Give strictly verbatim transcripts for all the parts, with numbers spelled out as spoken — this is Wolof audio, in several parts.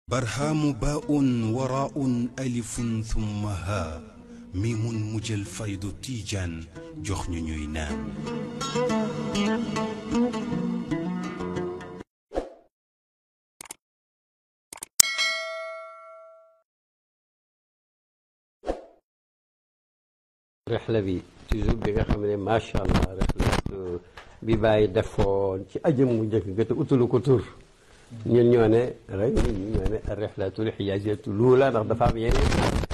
برهام باء وراء ألف ثم ها ميم مجل فيض تيجان جخن نينان rexla bi toujours bi nga xam ne macha allah rexla bi bàyyi defoon ci ajam mu njëkk ga te utalu ko tur ñun ñoo ne rek ñun ñoo ne rexlatul xijaaziyatu luula ndax dafa am yeneen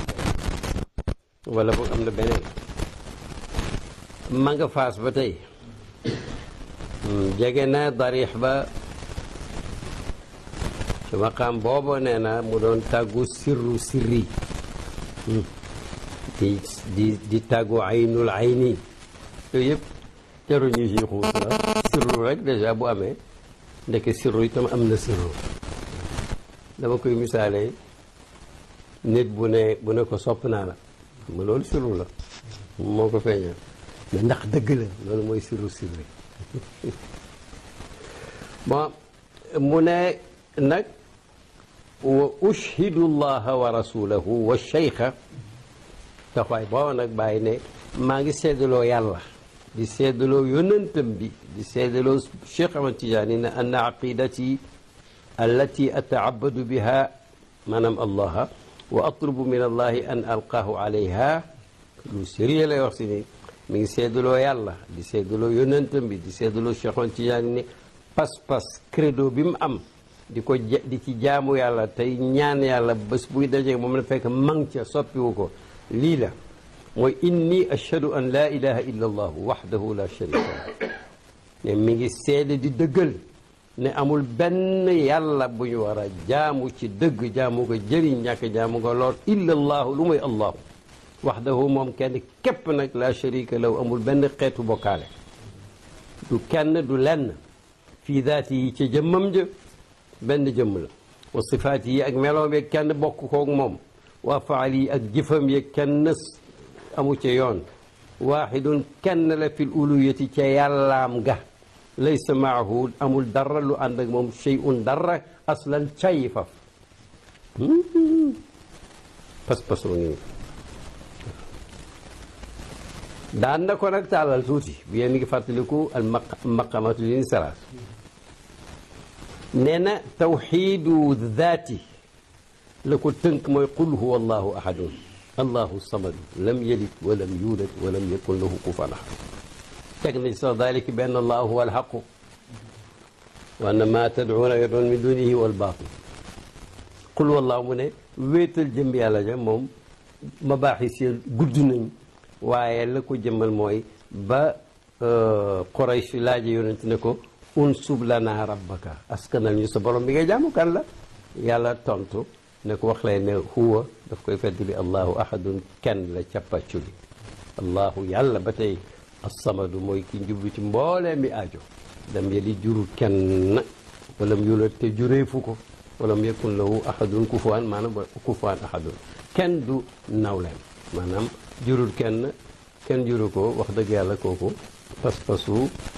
wala boog am na beneen ma nga faas ba tey jege na darix ba ci maqaam boobu nee na mu doon tàggu sirru sirri di di di tàggu aynul ayni yooyu yëpp jaru ñu si xuus la sirru rek dèjà bu amee ndeke sirru itam am na sirru dama koy misaale nit bu ne bu ne ko sopp naa la ma loolu sirru la moo ko feeñal mais ndax dëgg la loolu mooy sirru sirri bon mu ne nag wa ushhidu llaha wa rasulahu wa cheikha taxawaay booba nag bàyyi ne maa ngi seddaloo yàlla di seddaloo yonentam bi di seddaloo Cheikh Ahmad Tijaani ne anna aqidati allati ataabadu biha maanaam allaha wa atlubu min allahi an alqaahu alayha lu sérieux lay wax si ni mi ngi seddaloo yàlla di seddaloo yonentam bi di seddaloo Cheikh Ahmad Tijaani ne pas-pas credo bi mu am di ko di ci jaamu yàlla tey ñaan yàlla bés buy dajee moom la fekk mang ca soppiwu ko lii la mooy inni ashhadu an laa ilaha illa allahu waxdahu la sharika lah ne mi ngi seede di dëggal ne amul benn yàlla bu ñu war a jaamu ci dëgg jaamu ko jëriñ ñàkk jaamu ko lool illa allahu lu muy allahu waxdahu moom kenn képp nag la sharika lahu amul benn xeetu bokkaale du kenn du lenn fii daati yi ca jëmmam ja benn jëmm la wa sifaat yi ak meloom yi kenn bokk koog moom waa faal yi ak jëfam yi kenn amu ca yoon waaxidun kenn la fil uluyati ca yàllaam ga laysa maahu amul dara lu ànd ak moom shay'un dara aslan cayi faf pas-pas wa ngi daan na ko nag tàllal tuuti bi yéen ngi fàttaliku al maqamatu lin salaat nee na tawxiidu daati la ko tënk mooy qul huwa allahu ahadun allahu samadu lam yalid walam yulad walam yakun lahu kufuwan ahad teg na ci sax dalika bi anna allahu huwa alxaqu wa anna ma tad'una yad'un min dunihi wal baatil qul huwa allahu mu ne wéetal jëm yàlla ja moom ma baaxi si gudd nañ waaye la ko jëmmal mooy ba Quraysh laaje yonent ne ko unsub lana rabbaka askanal ñu sa borom bi nga jaamu kan la yàlla tontu ne ko wax lay ne huwa daf koy fedd bi allahu ahadun kenn la cappaculi allahu yàlla ba tey assamadu mooy ki njublu ci mboolee mi aajo dam yeli jurul kenn walam yulat te jureefu ko walam yakun lahu ahadun kufuwan maanaam kufuwan ahadun kenn du nawleen maanaam jurul kenn kenn juru ko wax dëgg yàlla kooku pas-pasu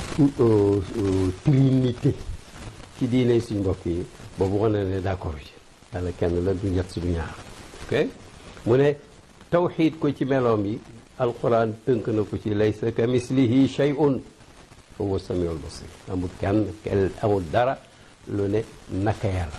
trinité ci diine suñ mbokk yi boobu wane ne d'accord ci yàlla kenn la du ñett du ñaar ok mu ne tawxiid ko ci meloom yi alquran tënk na ko ci laysa ka mislihi shay'un huwa samiul basir amul kenn kenn amul dara lu ne naka yàlla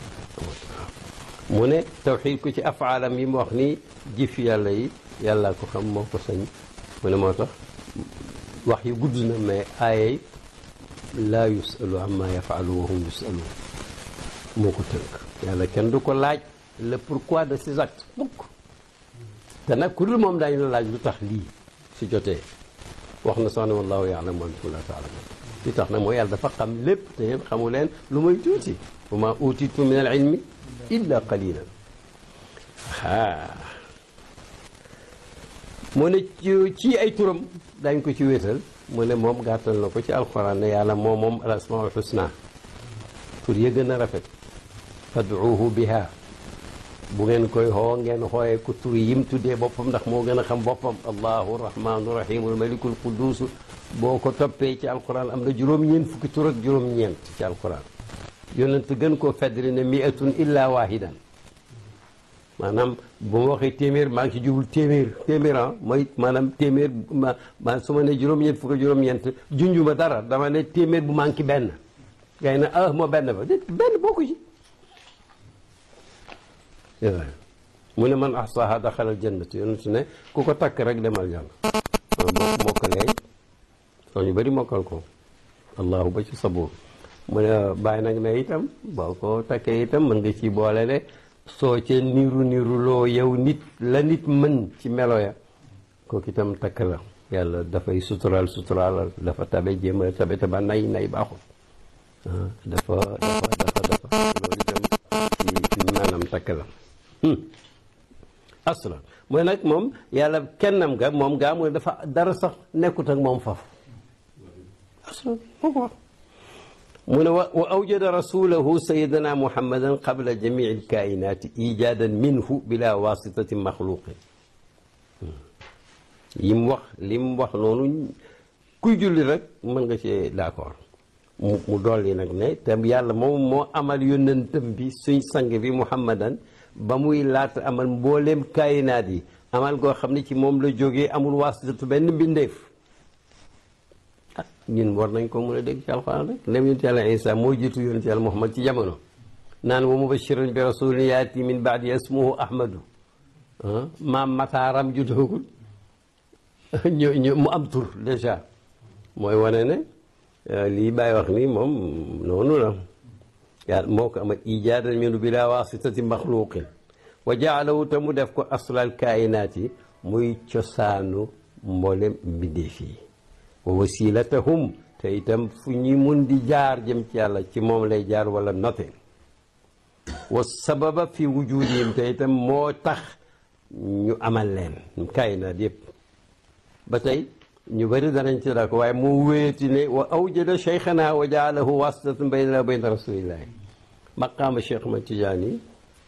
mu ne tawxiid ko ci afaalam yi mu wax ni jëf yàlla yi yàlla ko xam moo ko sañ mu ne moo tax wax yu gudd na mais aayey laa yusalu amma yafalu wa hum yusaluun moo ko tënk yàlla kenn du ko laaj le pourquoi de ses actes mukk te nag ku dul moom daañu la laaj lu tax lii si jotee wax na sax ne wallahu ya'lamu wa antum laa ta'lamuun li tax nag mooy yàlla dafa xam lépp te yéen xamu leen lu muy tuuti wa maa uutiitum min al ilmi illa qalilan aa mu ne ci ay turam dañ ko ci wéetal mu ne moom gàttal na ko ci alxuraan ne yàlla moom moom al asmaul husna tur ya gën a rafet fad'uuhu biha bu ngeen koy xoo ngeen xooyee ko tur yim tuddee boppam ndax moo gën a xam boppam allahu rahmaanu rahiimul malikul quddus boo ko toppee ci alquran am na juróom-ñeent fukki tur ak juróom-ñeent ci alquran yonent gën koo feddali ne miatun illa wahidan maanaam bu ma waxee téeméer maa ngi ci jubul téeméer téeméer ah mooy maanaam téeméer ma ma su ma ne juróom-ñeent fukk juróom-ñeent junju ma dara dama ne téeméer bu manqué benn gay na ah moo benn ba benn bokku ci mu ne man ahsaha daxala aljannati yonent ne ku ko takk rek demal yàlla boo mokkalee soo ñu bëri mokkal ko allahu ba ci sabuur mu ne bàyyi nag ne itam boo ko takkee itam mën nga ci boole ne soo ca niru niru loo yow nit la nit mën ci melo ya kooku itam takk la yàlla dafay suturaal suturaal dafa tabe jéem a tabe taba nay nay baaxul dafa dafa dafa dafa loolu itam ci maanaam takk la aslan mooy nag moom yàlla kennam ga moom gaa mooy dafa dara sax nekkut ak moom faf aslan moo ko wax mu ne wa awjada rasulahu sayidana muhammadan qabla jamii alkainati ijadan minhu bila wasitati maxluqin yi mu wax li mu wax noonu kuy julli rek mën nga ci d'accord mu mu dolli nag ne te yàlla moom moo amal yónnentam bi suñ sang bi muhammadan ba muy laata amal mbooleem kaayinaat yi amal goo xam ne ci moom la jógee amul wasitatu benn mbindeef ah ñun war nañ ko mën a dégg ci alxuraan rek nem yonent yàlla Isa moo jiitu yonent yàlla Muhammad ci jamono naan wa mubashiran bi rasulin yaati min baadi ismuhu ahmadu maam mataaram ju doogul ñu ñu mu am tur déjà mooy wane ne lii bàyyi wax ni moom noonu la yàlla moo ko amal ijaadan minhu bila wasitati maxluqin wa jaalahu te mu def ko aslal kaayinaat yi muy cosaanu mboolem mbindeef yi wa wasilatahum te itam fu ñuy mun di jaar jëm ci yàlla ci moom lay jaar wala note wa sababa fi wujudihim te itam moo tax ñu amal leen kaayinaat yëpp ba tey ñu bëri danañ ci daa ko waaye mu wéeti ne wa awjada cheikhana wa jaalahu wasitatan baynana wa bayna rasulillahi maqaama Cheikh Ahmad Tidiane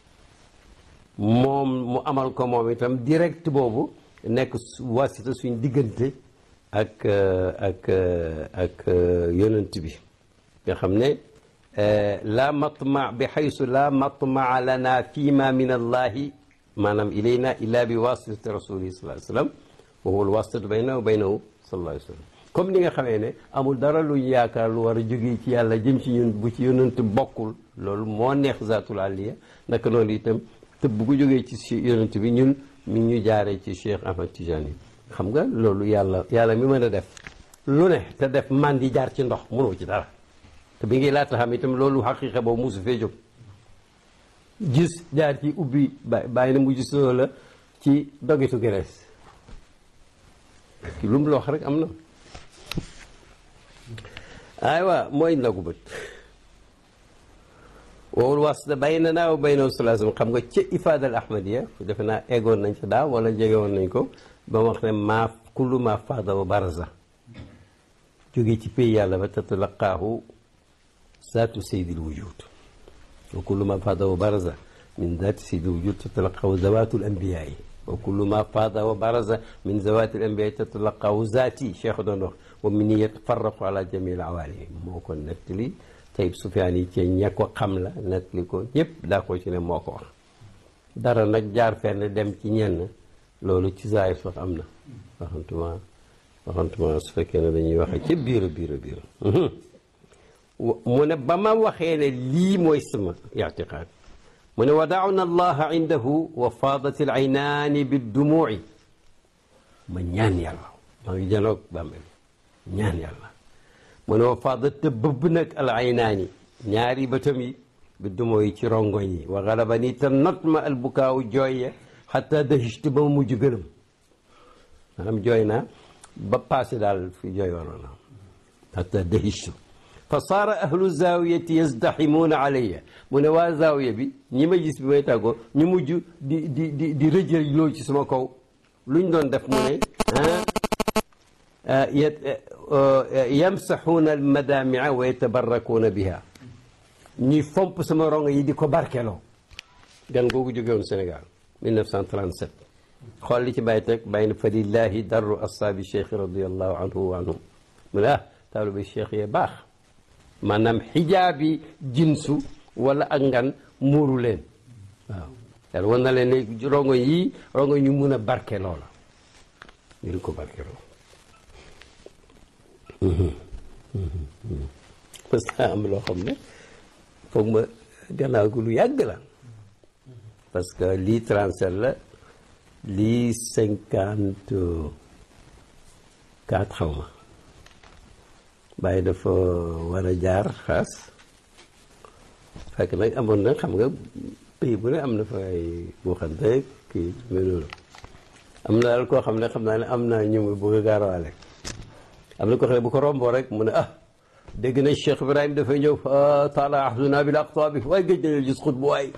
moom mu amal ko moom itam direct boobu nekk wasita suñ diggante ak ak ak yonent bi nga xam ne la matma bi xaysu la matmaa lana fima min allahi maanaam ilayna illa bi wasitati rasulihi sallallahu alayhi wa sallam wa huwa alwasitatu baynana wa baynahu sallallahu alayhi wa sallam comme ni nga xamee ne amul dara luñ yaakaar lu war a jógee ci yàlla jëm ci ñun bu ci yonent bokkul loolu moo neex zaatul aliya naka noonu itam te bu ko jógee ci yonent bi ñun mi ngi ñu jaaree ci Cheikh Ahmad Tidiane xam nga loolu yàlla yàlla mi mën a def lu ne te def man di jaar ci ndox mënoo ci dara te bi ngi laata xam itam loolu xaqiiqa boobu musu fee jóg gis jaar ci ubbi ba bàyyi na mujj soo la ci dogitu Grèce ki lu mu loox rek am na aywa mooy nagu bët wowul wasita baynanaa wa baynahu sallallahu alayhi wa sallam xam nga ca ifaada al ahmadiya defe naa eggoon nañ ca daaw wala jege woon nañ ko ba wax ne maa kullu ma faada wa baraza jógee ci pays yàlla ba tatalaqaahu zaatu sayyidil wujud wa kullu ma faada wa baraza min zaati sayyidil wujud tatalaqaahu zawaatul anbiyaa yi wa kullu ma faada wa baraza min zawaatil anbiyaa tatalaqaahu zaati cheikh doon wax wa min yatafarraqu ala jamil awaalim moo ko nettali Tayyib Sufyaan yi ci ña ko xam la nettali ko ñëpp daa ko ci ne moo ko wax dara nag jaar fenn dem ci ñenn loolu ci zaahir sax am na waxantuma waxantuma su fekkee ne dañuy waxe ci biir a biir a biir mu ne ba ma waxee ne lii mooy sama i'tiqaad mu ne wadaawna allaha indahu wa faadat al aynaani biddumuuci ma ñaan yàlla maa ngi janoog bàmmeel ñaan yàlla mu ne wa faadat te bëbb nag al aynaani ñaari bëtam yi biddumuu yi ci rongoñ yi wa galabani te not ma al bukaawu jooy ya xataa dahishtu ba ma mujj gëlëm maanaam jooy naa ba passé daal fi jooy waroon na xataa dahishtu fa saara ahlu zaawiyati yazdaximuuna alayya mu ne waa zaawiya bi ñi ma gis bi may tàggoo ñu mujj di di di di rëjël loolu ci sama kaw luñ doon def mu ne ah yamsaxuuna almadaamia wa yatabarrakuuna biha ñuy fomp sama rongo yi di ko barkeloo gan googu jóge woon Sénégal mille neuf cent trente-sept xool li ci bàyyi teg bàyyi na fa lillahi darru assaabi cheikh radiallahu anhu wa anhum mu ne ah taalibe cheikh yee baax maanaam xijaabi jinsu wala ak ngan muuru leen waaw yàlla wan na leen ne rongo yii rongo ñu mun a barke loola ñu di ko barke loola parce que am loo xam ne foog ma gannaaw gu lu yàgg la parce que lii trente-sept la lii cinquante quatre xaw ma bàyyi dafa war a jaar xaas fekk nag amoon na xam nga pays bu ne am na fa ay buuxante kii mais loolu am na daal koo xam ne xam naa ne am naa ñu mu bëgg a gaarawaale am na ko xam ne bu ko romboo rek mu ne ah dégg na Cheikh Ibrahim dafay ñëw fa taala ahduna bil aqtaabi waaye géej na gis xut bu waay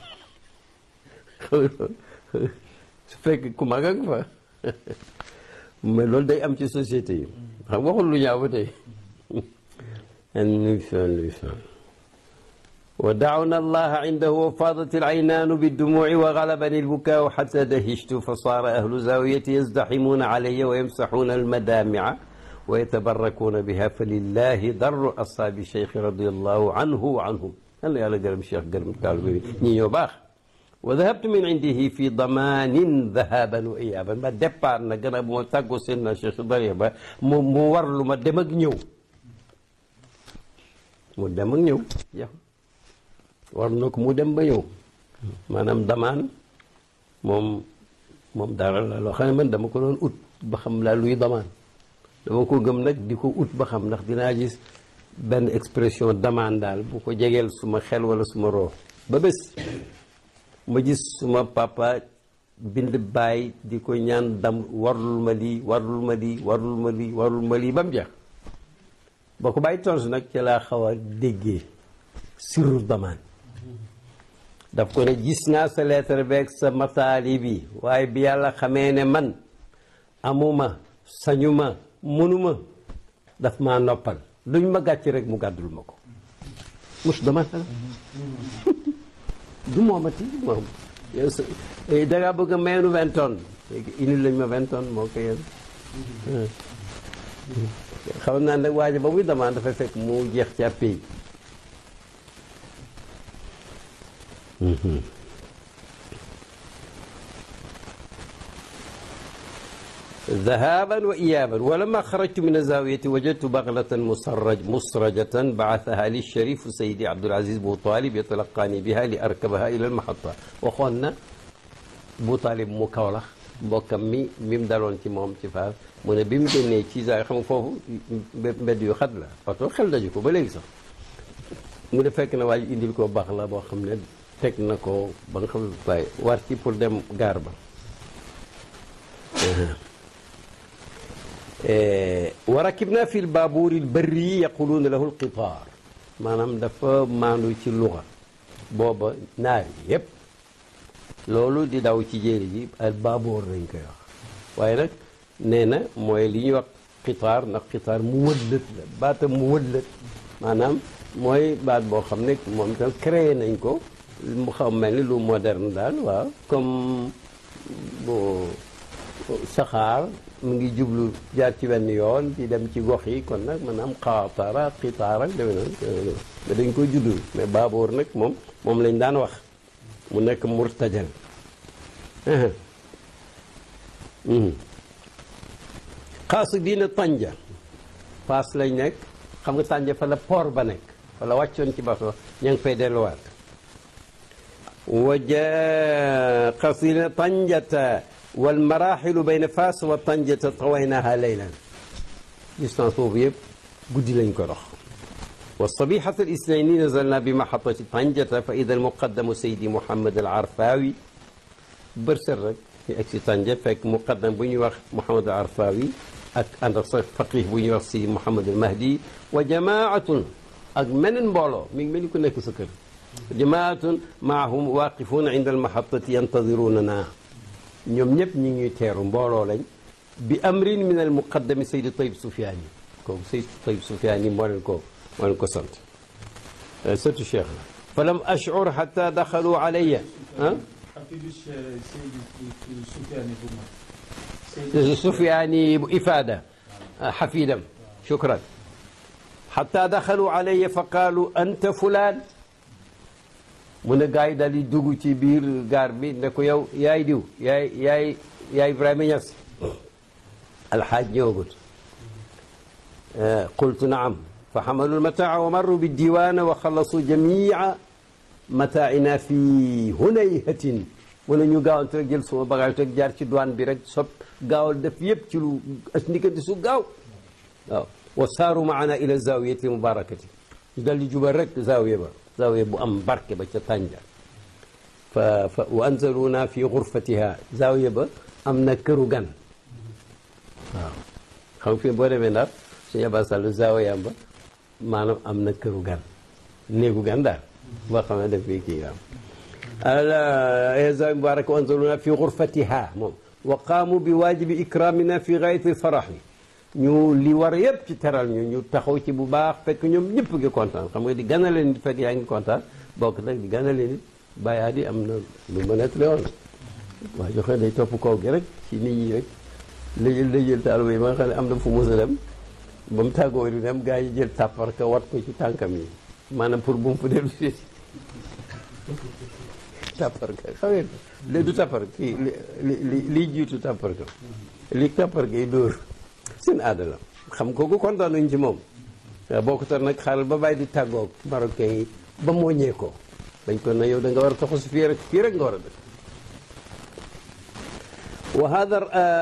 su fekk ku mag ak fa mais loolu day am ci société yi xam waxul lu ñaaw ba tey ndeysaan ndeysaan wa daawna allaha indahu wa faadat al-aynaanu bid-dumuu'i wa galabani al-bukaa'u hattaa dahishtu fa saara ahlu zaawiyati yazdahimuuna alayya wa yamsahuuna al-madaami'a wa yatabarrakuuna bihaa fa lillahi darru ashaabi cheikh radiyallahu anhu wa anhum yàlla yàlla gërëm cheikh gërëm taal bi ñii ñoo baax wa dahabtu min indihi fi damaanin dahaban wa iyaaban ba départ na gën a moo tàggoo seen na cheikh Ibrahima ba mu mu war lu ma dem ak ñëw mu dem ak ñëw jeex war na ko mu dem ba ñëw maanaam damaan moom moom dara la loo xam ne man dama ko doon ut ba xam laa luy damaan dama ko gëm nag di ko ut ba xam ndax dinaa gis benn expression damaan daal bu ko jegeel suma xel wala suma roo ba bés ma gis suma papa bind baay di ko ñaan dam warlul ma lii warlul ma lii warlul ma lii warlul ma lii ba mu jeex ba ko bàyyi tontu nag ci laa xaw a déggee sirru damaan daf ko ne gis naa sa lettre beeg sa mataali bi waaye bi yàlla xamee ne man amuma sañuma mënuma daf maa noppal luñ ma gàcc rek mu gàddul ma ko mus damaan la du moomati moom yow sa dangaa bëgg a meenu vingt tonnes léegi indil lañ ma vingt tonnes moo ko yéen xam naa nag waaja ba muy damaan dafay fekk mu jeex ci ab pays ذهابا وإيابا ولما خرجت من الزاوية وجدت بغلة مسرج مسرجة بعثها لي الشريف سيدي عبد العزيز بو طالب يتلقاني بها لأركبها إلى المحطة وخونا بو طالب مكولخ mbokkam mi mi mu daloon ci moom ci faas mu ne bi mu génnee ci saa xam foofu mbedd yu xat la oto xel daju ko ba léegi sax mu ne fekk na waa ji indil ko baax la boo xam ne teg na ko ba nga xam ne waaye war ci pour dem gaar ba wa rakibna fi lbaabuur lbarri yaquluuna lahu lqitaar maanaam dafa maandu ci luxa booba naar yépp loolu di daw ci jéeri ji al baaboor lañ koy wax waaye nag nee na mooy li ñuy wax xitaar ndax xitaar mu wëllët la baatam mu wëllët maanaam mooy baat boo xam ne moom itam créé nañ ko mu xaw mel ni lu moderne daal waaw comme bu saxaar mu ngi jublu jaar ci benn yoon di dem ci gox yi kon nag maanaam xaataara xitaar ak demee noonu mais dañ koy juddul mais baaboor nag moom moom lañ daan wax mu nekk murtajal xaasu diina tànja paas lañ nekk xam nga tànja fa la port ba nekk fa la wàccoon ci bato ña ngi fay delluwaat waja xaasu diina tànjata wal maraaxilu bayna faas wa tànjata tawaynaha laylan distance boobu yëpp guddi lañ ko dox والصبيحة الاثنين نزلنا بمحطة طنجة فإذا المقدم سيدي محمد العرفاوي برسرك في أكسي طنجة فك مقدم بني وقت محمد العرفاوي أك أنا فقيه بني وقت سيدي محمد المهدي وجماعة أجمن بولو من من يكون لك سكر جماعة معهم واقفون عند المحطة ينتظروننا ñoom ñëpp ñu ngi teeru mbooloo lañ bi amrin min al muqaddami Seydi Tayyib Soufiane kooku Seydi Tayyib Soufiane moo leen ko moo leen ko sant surtout Cheikh la falam ash'ur hatta daxalu alayya ah Soufiane bu ifaada xafidam shukran xataa daxalu alayya fa qaalu anta fulaan mu ne gars yi daal di dugg ci biir gaar bi ne ko yow yaay diw yaay yaay yaay Ibrahima Niass alxaaj ñëwagut qultu naam fa xamalu lmataa wa marru biddiwana wa xalasu jamia mataaina fi hunayhatin mu ne ñu gaawante rek jël suma bagage rek jaar ci douane bi rek sob gaawal def yëpp ci lu as ndikkandi su gaaw waaw wa saaru maana ila zawiyati mubarakati ñu dal di jubal rek zawiya ba zawiya bu am barke ba ca Tànja fa fa wa anzaluna fi xurfatiha zawiya ba am na këru gan waaw xam nga fi boo demee ndax suñu Aba Sall zawiyam ba maanaam am na këru gan néegu gan daal boo xam ne daf fi kii am ala zawiya mubaraka wa anzaluna fi xurfatiha moom wa qaamu bi waajibi ikramina fi gaayati lfaraxi ñu li war yëpp ci teral ñu ñu taxaw ci bu baax fekk ñoom ñëpp ngi kontaan xam nga di ganale nit fekk yaa ngi kontaan bokk nag di ganale nit bàyyaa di am na lu ma nettali woon waaw joxe day topp kaw gi rek ci nit ñi rek léjël léjël taalibe yi ma nga xam ne am na fu mos a dem ba mu tàggoo di dem gars yi jël tàppar ka wat ko ci tànkam yi maanaam pour bu mu fa dellu si tàppar ka xam ngeen léegi du tàppar kii li li li jiitu tàppar ka li tàppar kay dóor seen aada la xam kooku kontaan nañ ci moom waaw boo ko tar nag xaaral ba bàyyi di tàggoog marocain yi ba mooñee ko dañ ko ne yow da nga war a toxu si fii rek fii rek nga war a def wa hada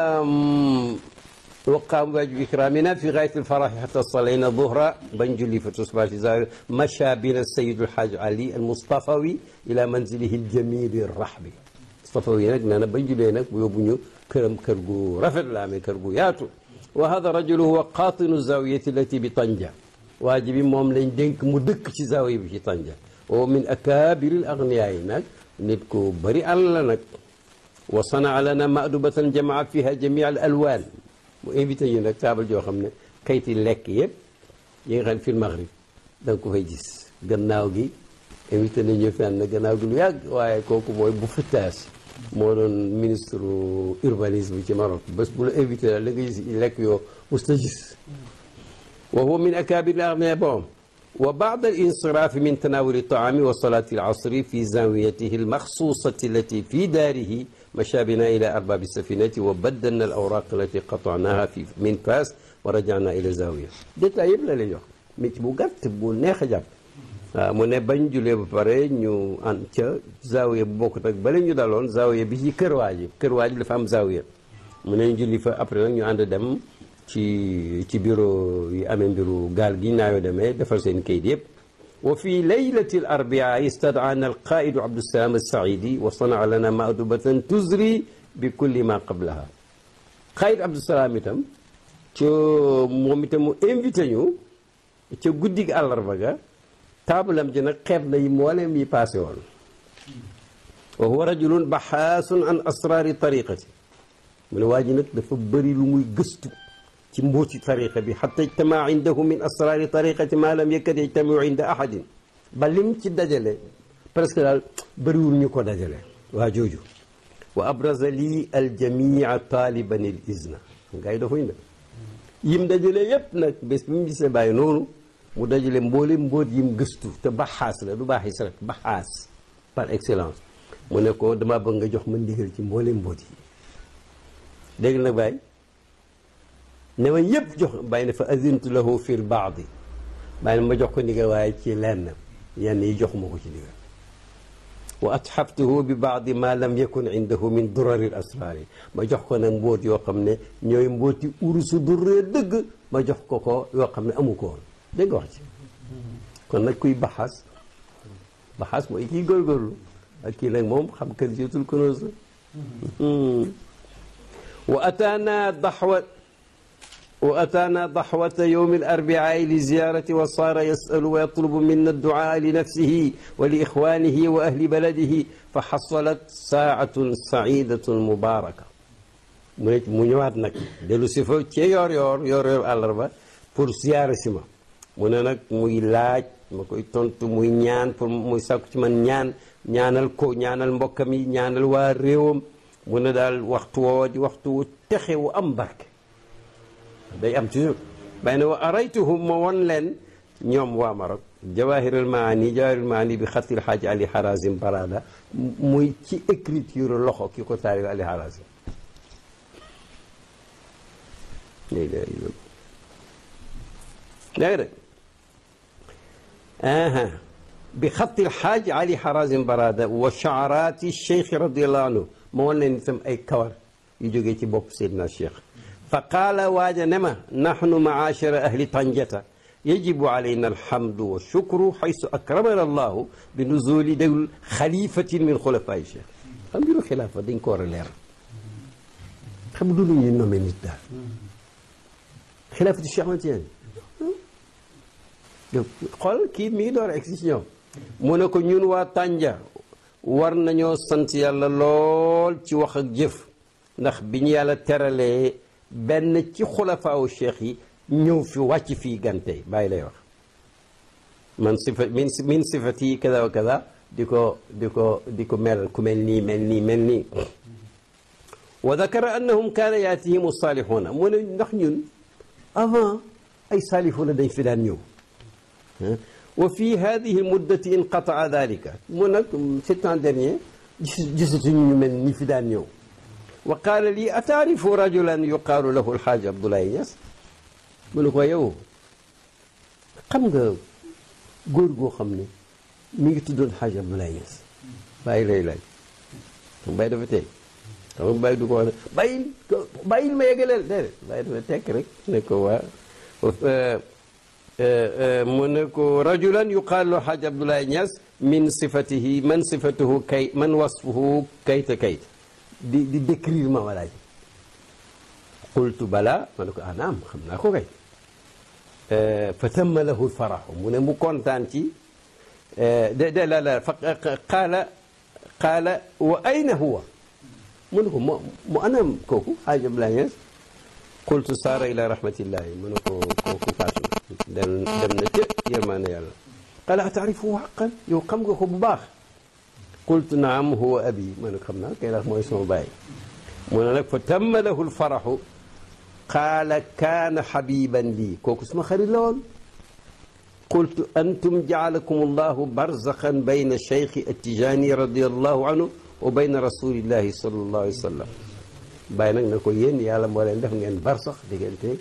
waqaam waajib ikramina fi gaayati alfaraxi xata salayna duhra bañ julli fa tusbaar ci zawiya macha bina sayid alxaaj ali almustafawi ila manzilihi aljamili arrahbi mustafawi nag nee na bañ jullee nag bu yóbbu ñu këram kër gu rafet la amee kër gu yaatu wa hada rajulu huwa qaatinu zawiyati allati bi Tanja waa ji bi moom lañ dénk mu dëkk ci zawiya bi ci Tanja wa min akaabiri al agniyaa yi nag nit ku bëri àll la nag wa sanaa lana maadubatan jamaa fiha jamia al alwaan mu invité ñu nag taabal joo xam ne kayti lekk yëpp yi nga xam ne fil maghrib da nga ko fay gis gannaaw gi invité nañu fenn gannaaw gi lu yàgg waaye kooku mooy bu fittaas moo doon ministre urbanisme ci Maroc bés bu la invité la la nga gis lekk yoo mus na gis wa huwa min akabir al-aghniya bon wa ba'da al-insirafi min tanawuli at-ta'ami wa salati al-asri fi zawiyatihi al-makhsusati allati fi darihi masha bina ila arbab as-safinati wa baddalna al-awraq allati qata'naha fi min Fas wa raja'na ila zawiya détail yëpp la lay jox mi ci bu gàtt bu neex a jàpp waaw mu ne bañ julee ba pare ñu an ca zawiya bu bokkut ak bale ñu daloon zawiya bi ci kër waa ji kër waa ji dafa am zawiya mu ne ñu julli fa après nag ñu ànd dem ci ci bureau yi amee mbiru gaal gi naayoo demee defal seen kayit yëpp wa fi laylati al arbia istadaana al qaidu Abdusalaam as-Saidi wa sanaa lana maadubatan tuzri bi kulli ma qablaha qaid Abdusalaam itam ca moom itam mu invité ñu ca guddig àllarba ga taabalam ji nag xeeb na yi mboolem yi passé woon wa huwa rajulun baxaasun an asraari tariqati mu ne waa ji nag dafa bëri lu muy gëstu ci mbooti tariqa bi xata ijtamaa indahu min asraari tariqati maa lam yakad yajtamiu inda ahadin ba lim ci dajale presque daal bëriwul ñu ko dajale waa jooju wa abraza lii aljamia taaliban al izna nga yi dafuñ na yim dajale yépp nag bés bi mu gisee bàyyi noonu mu dajale mboole mboot yim gëstu te baxaas la du baaxis rek baxaas par excellence mu ne ko dama bëgg nga jox ma ndigal ci mboole mboot yi dégg nag bàyyi ne ma yëpp jox bàyyi ne fa azintu lahu fi l baadi bàyyi ne ma jox ko ndigal waaye ci lenn yenn yi joxuma ko ci ndigal wa atxaftuhu bi baadi ma lam yakun indahu min durari l asraari ma jox ko nag mbóot yoo xam ne ñooy mbóoti urusu durree dëgg ma jox ko ko yoo xam ne amu ko woon dégg nga wax ci kon nag kuy baxaas baxaas mooy kii góorgóorlu ak kii nag moom xam kër jiitul konoos wa ataana daxwa wa ataana daxwata yowmi alarbiaai li ziyarati wa saara yasalu wa yatlubu minna adduaa li nafsihi wa li ixwanihi wa ahli baladihi fa xasalat saatun saidatun mubaraka mu ne mu ñëwaat nag dellu si fa ci yoor yoor yoor yoor àllarba pour ziyaara si ma mu ne nag muy laaj ma koy tontu muy ñaan pour muy sàkku ci man ñaan ñaanal ko ñaanal mbokkam yi ñaanal waa réewam mu ne daal waxtu woo di waxtu wu texe wu am barke day am toujours bay na wa araytuhum ma won leen ñoom waa Maroc jawahirul maani jawahirul maani bi xatil xaaj Ali Harazim Barada muy ci écriture loxo ki ko taarif Ali Harazim léegi day dégg nga bi xatil xaaj Ali Harazim Barada wa shaaraati Cheikh radiyallahu anhu moo leen itam ay kawar yu jógee ci bopp Seydina Cheikh fa qaala waaja ne ma nahnu maachara ahli Tanjata yajibu alayna alhamdu wa shukru xaysu akramana allahu bi nuzuli déglu xalifatin min xulafaay Cheikh xam mbiru xilaafa dañ ko war a leer xam du lu ñuy nommé nit daal xilaafati Cheikh Ahmad Tidiane xool kii mi ngi door a egsi si ñoom mu ne ko ñun waa Tànja war nañoo sant yàlla lool ci wax ak jëf ndax bi ñu yàlla teralee benn ci xulafaawu cheikh yi ñëw fi wàcc fii gantey bàyyi lay wax man sifa min min sifati kada wa kada di ko di ko di ko mel ku mel nii mel nii mel nii wa dakara annahum kaana yaatihim saalihuna mu ne ndax ñun avant ay saalihuna dañ fi daan ñëw wa fi hadihi muddati inqataa dalika mu nag sept ans dernier gisatuñu ñu mel ni fi daan ñëw wa qaala lii ataarifu rajulan yuqaalu lahu alxaaj Abdoulaye Niass mu ne ko yow xam nga góor goo xam ne mi ngi tuddoon xaaj Abdoulaye Niass bàyyi lay laaj bàyyi dafa tey xam nga bàyyi du ko wax ne bàyyil bàyyil ma yeggaleel déedéet bàyyi dafa tekk rek ne ko waa mu ne ko rajulan yuqaalu lahu xaaj Abdoulaye Niass min sifatihi man sifatuhu kay man wasfuhu kayta kayta di di décrire ma walaaji qultu bala ma ne ko ah naam xam naa ko kay fa tamma lahu lfaraxu mu ne mu kontaan ci de de la la fa qaala qaala wa ayna huwa mu ne ko mo mu anam kooku xaaj Abdoulaye Niass qultu saara ila rahmatillahi mu ne ko kooku faatu na dem dem na ca yërmaane yàlla qaala ataarifuhu xaqan yow xam nga ko bu baax qultu naam huwa abi ma ne ko xam naa kay ndax mooy sama baay mu ne nag fa tamma lahu lfaraxu qaala kaana xabiban lii kooku suma xarit la woon qultu antum jaalakum allahu barzaxan bayna cheikhi attijaani radiallahu anhu wa bayna rasulillahi sallallahu alayhi wa sallam bàyyi nag na ko yéen yàlla moo leen def ngeen barsax diggante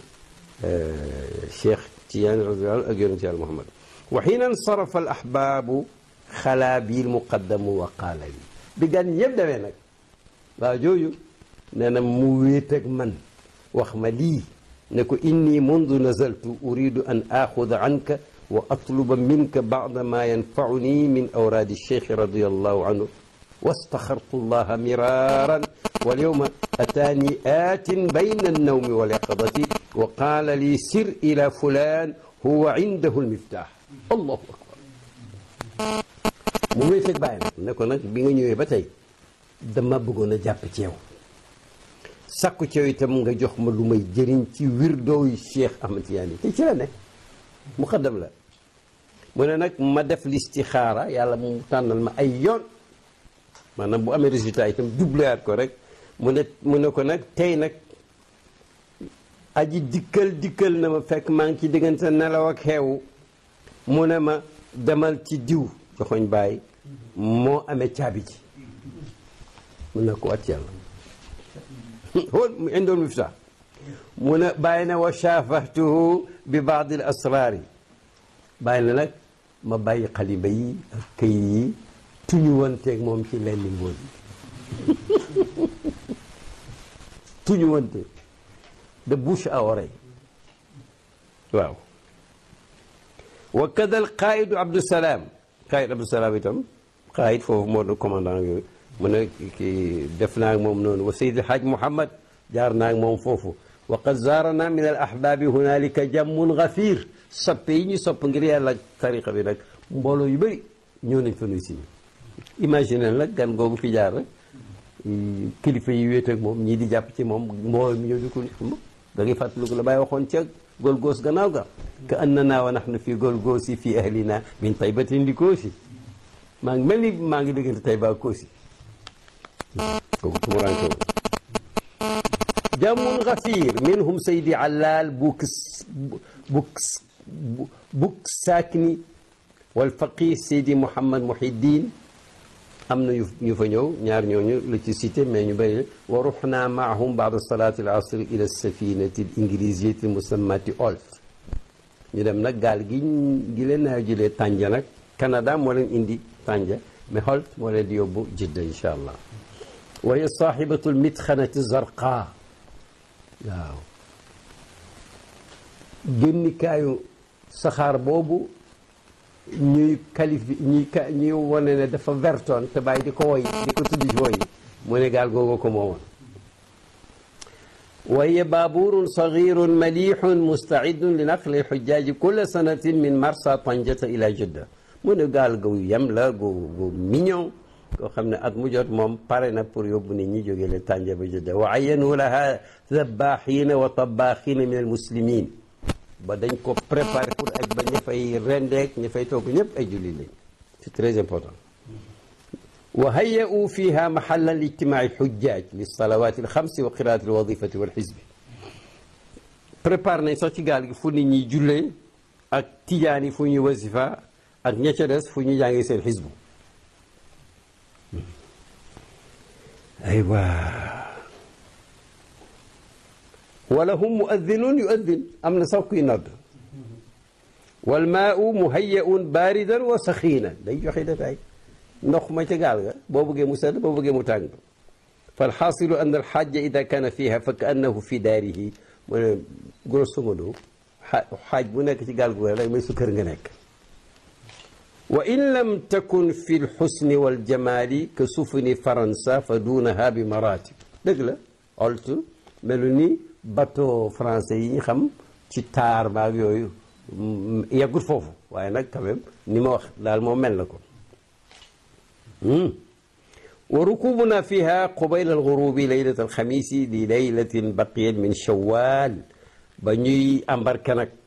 cheikh Tijaani radiallahu anhu ak yonent yàlla Muhammad wa xiina nsarafa al ahbaabu xalaa bil muqaddamu wa qaala li bi gan ñëpp demee nag waaw jooju nee na mu wéet ak man wax ma lii ne ko inni mundu nazaltu uridu an axuda anka wa atluba minka bada ma yanfauni min awraadi cheikh radiallahu anhu wastaxartu allaha miraran walyawma ataani aatin bayna annawmi walyaqadati wa qaala li sir ila fulan huwa indahu almiftaax allahu akbar mu wéet ak bàyyi ne ko nag bi nga ñëwee ba tey dama bëggoon a jàpp ci yow sakku ci yow itam nga jox ma lu may jëriñ ci wirdoo yi Cheikh Ahmad Tidiane te ci la ne muqaddam la mu ne nag ma def listixaara yàlla mu tànnal ma ay yoon maanaam bu amee résultat itam dublewaat ko rek mu ne mu ne ko nag tey nag aji dikkal dikkal na ma fekk maa ngi ci diggante nelaw ak xeewu mu ne ma demal ci diw joxoñ bàyyi moo amee caabi ji mun na ko wat yàlla xool mu indoon miftaah mu ne bàyyi na wa shaafahtuhu bi baad al asraari bàyyi na nag ma bàyyi xalima yi ak këyit yi tuñu wanteeg moom ci lenn mbóot tuñu wante de bouche à oreille waaw wa kada al qaidu Abdusalaam qaid Abdusalaam itam qaid foofu moo doon commandant yooyu mu ne kii def naa ak moom noonu wa Seydi Haj Mouhamad jaar naa ak moom foofu wa qad zaarana min al ahbaabi hunaalika jammun gafiir soppe yi ñu sopp ngir yàlla tariqa bi nag mbooloo yu bëri ñëw nañ fa nuy si imagine nag gan googu fi jaar rek kilifa yi wéet ak moom ñii di jàpp ci moom mbooloo mi ñëw di ko da ngay fàttaliku la bàyyi waxoon ca Golgos gannaaw ga ka annana wa nahnu fi Golgosi fi ahlina min taybatin li koosi maa ngi mel ni maa ngi diggante Tayba ak Koosi kooku tumuraanke jamun gafir minhum Seydi Allal bu kis bu buk saakni wal faqih Seydi Mouhamad Muhiddin am na ñu fa ñëw ñaar ñooñu la ci cité mais ñu bëri wa ruxna maahum baada salaati al asr ila safinati al inglisiyati musammati Olf ñu dem nag gaal gi gi leen naa jëlee Tànja nag Canada moo leen indi Tànja mais Holt moo leen di yóbbu Jidda incha allah wa hiya saaxibatu al mitxanati zarqa waaw génnikaayu saxaar boobu ñuy qualifié ñuy ka ñuy wane ne dafa vertoon te bàyyi di ko woy di ko tuddi ci woy mu ne gaal googu ko moomoon wa hiya baaburun sagirun malihun mustaidun li naqli xujjaaji kulla sanatin min marsa tanjata ila jidda mu ne gaal gu yem la gu gu mignon koo xam ne at mu jot moom pare na pour yóbbu nit ñi jógee le Tànja ba jidda wa ayanu laha zabaxina wa tabaxina min al muslimin ba dañ ko préparé pour aj ba ña fay rendeek ña fay togg ñëpp ay julli lañ c'est très important wa hayau fiha mahalla li ijtimaai lxujjaaj li salawat alxamsi wa qiraat alwadifati walxizbi préparé nañ sax ci gaal gi fu nit ñi jullee ak tijaan yi fu ñuy wasifa ak ña ca des fu ñu jàngi seen xizbu aywa walahum muaddinun yuaddin am na sax kuy nodd walmaau muhayaun baaridan wa saxiina day joxe détail ndox ma ca gaal ga boo bëggee mu sedd boo bëggee mu tàng falxaasilu an alxaaja ida kaana fiha fa ka annahu fi daarihi mu ne grosso modo xaaj bu nekk ci gaal gu rek may su kër nga nekk wa in lam takun fi lxusni waljamaali ka sufuni faransa fa duunaha bi maratib dëgg la Holt melu ni bateau français yi ñu xam ci taar baag yooyu yeggut foofu waaye nag quand même ni ma wax daal moo mel na ko wa rukubuna fiha qubayla alghurubi laylat alxamisi li laylatin baqiyat min shawal ba ñuy embarqué nag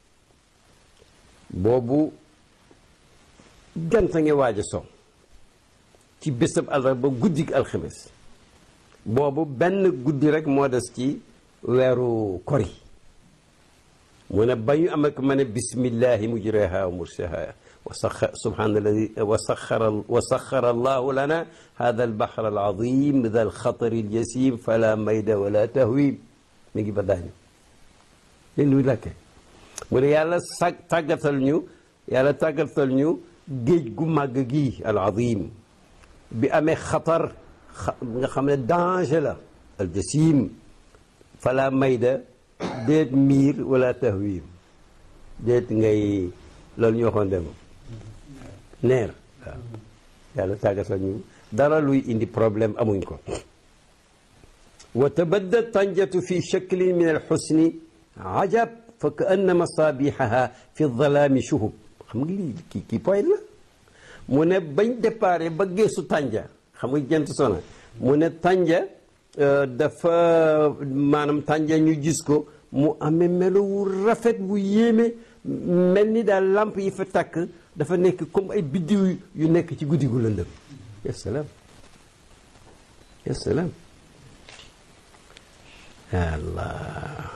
boobu janta ngi waaj a so ci bésab àllarba guddik alxames boobu benn guddi rek moo des ci weeru kori mu ne ba ñu am ak ma ne bismillahi mujraha wa mursaha wa saxar subhaanalladi wa saxara wa saxara allahu lana hada albahra alazim da alxatari aljasim fala mayda wala tahwim mi ngi ba daañu leen luy lakke mu ne yàlla sa tàggatal ñu yàlla tàggatal ñu géej gu màgg gi alazim bi amee xatar nga xam ne danger la aljasim fala mayda déet miir wala tahwim déet ngay loolu ñu waxoon dem neer waaw yàlla tàggatal ñu dara luy indi problème amuñ ko wa tabadda tanjatu fi shaklin min alxusni ajab fa ka anna masabixaha fi dalaami shuhub xam nga lii kii kii point la mu ne bañ déparé ba geesu Tànja xam nga jant sona mu ne Tànja dafa maanaam Tànja ñu gis ko mu amee melo wu rafet bu yéeme mel ni daal lamp yi fa takk dafa nekk comme ay biddiw yu nekk ci guddi gu lëndëm ya salaam ya salaam allah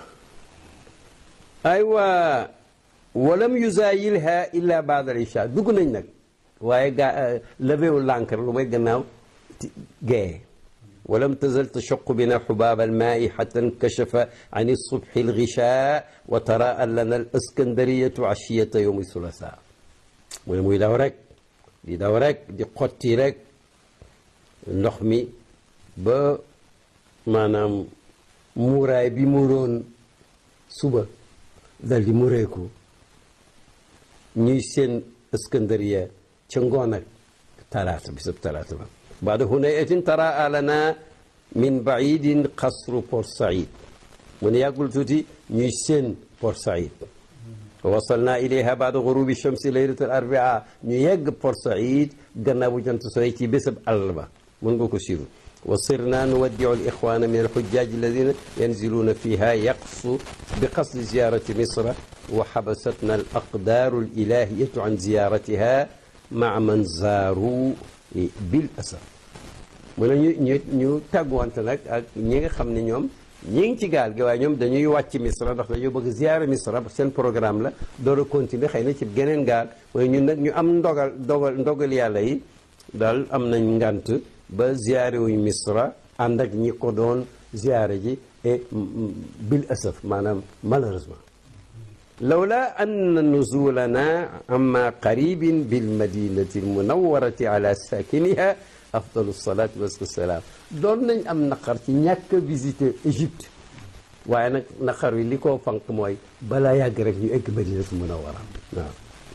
aywa walam yuzaayilha illa baada al isha dugg nañ nag waaye gaa levéwul lànkar lu may gannaaw gee walam tazal tashuqu bina xubaab almaai xata nkashafa an subxi algisha wa taraa lana al askandariyatu ashiyata yowmi thulatha mu ne muy daw rek di daw rek di xotti rek ndox mi ba maanaam muuraay bi mu doon suba dal di mureeku ñuy seen Iskandariya ca ngoon ak talaata bisab talaata ba baada hunayatin taraa lana min baidin qasru Port Saïd mu ne yàggul tuuti ñuy seen Port Saïd wasalna ilayha baada gurubi shamsi laylat al arbia ñu yegg Port Saïd gannaaw bu jant sooy ci bésab àllarba mën nga ko siiru wa sirna nuwaddiu al ixwana min al xujjaaj alladina yanziluuna fiha yaqsu bi qasdi ziyarati misra wa xabasatna al aqdaaru al ilahiyatu an ziyaratiha maa man zaaru bil asar mu ne ñu ñu ñu tàgguwante nag ak ñi nga xam ne ñoom ñi ngi ci gaal gi waaye ñoom dañuy wàcc Misra ndax dañoo bëgg ziyaare Misra seen programme la door a continuer xëy na ci geneen gaal waaye ñun nag ñu am ndogal dogal ndogal yàlla yi daal am nañ ngant ba ziyaare wuñ Misra ànd ak ñi ko doon ziyaare ji et bil asaf maanaam malheureusement lawla anna nuzulana amma qaribin bil madinati al munawwarati ala sakiniha afdalu salati wassalaam doon nañ am naqar ci ñàkk a visiter Égypte waaye nag naqar wi li ko fanq mooy balaa yàgg rek ñu egg madinatu munawwara waaw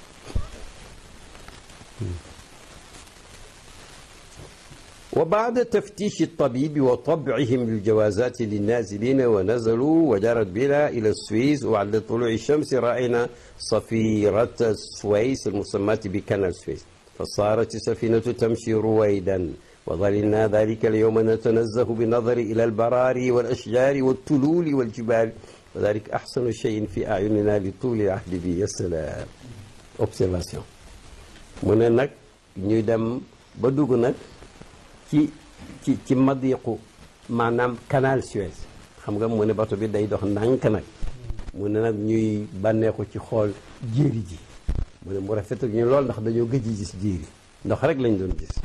wa baada taftishi altabibi wa tabcihim liljawazati linnazilina wa nazalu wa jarat bina ila Suez wa bacda tuluci shamsi raayna safirata Suez almusammati bi canal Suez فصارت السفينة تمشي رويدا وظللنا ذلك اليوم نتنزه بالنظر إلى البراري والأشجار والتلول والجبال وذلك أحسن شيء في أعيننا لطول العهد به. يا سلام observation mu ne nag ñuy dem ba dugg nag ci ci ci madiqu maanaam canal Suez xam nga mu ne bato bi day dox ndànk nag mu ne nag ñuy bànneexu ci xool jéeri ji mu ne mu rafet ak ñu lool ndax dañoo gëj gis jéeri ndox rek lañ doon gis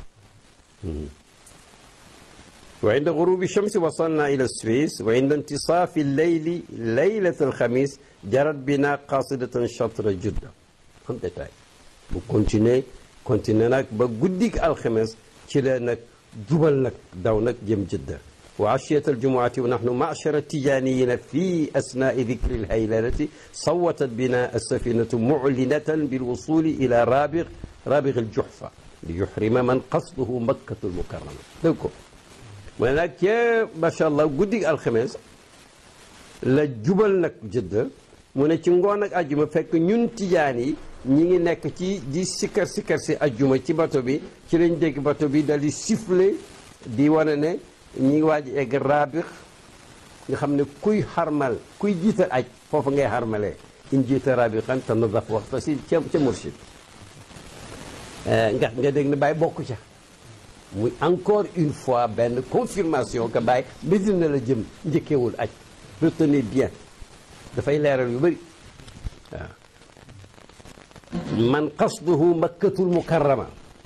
wa inda gurubi shamsi wasalna ila Suez wa inda intisaafi leyli laylat alxamis jarat bina qasidatan chatra Judda en détail bu continuer continuer nag ba guddik alxames ci la nag jubal nag daw nag jëm Jidda wa ashiyat aljumuati wa nahnu ma'shara tijaniyina fi asnaai dikri alhaylalati sawatat bina alsafinatu mu'linatan bilwusuli ila rabigh rabigh aljuhfa li yuhrima man qasduhu makkatu almukarrama dégg ko mu ne nag ca macha allah guddi alxames la jubal nag Jidda mu ne ci ngoon ak ajjuma fekk ñun tijaan yi ñi ngi nekk ci di sikkar sikkar si ajjuma ci bato bi ci lañ dégg bato bi dal di siffler di wane ne ñi ngi waaj egg Rabigh nga xam ne kuy xarmal kuy jiital aj foofu ngay xarmalee in jiita Rabighan tanadaf waxta si ca ca Murshid nga nga dégg ne Baye bokk ca muy encore une fois benn confirmation que Baye Medina la jëm njëkkeewul aj retenez bien dafay leeral yu bëri waaw man qasduhu makkatul mukarrama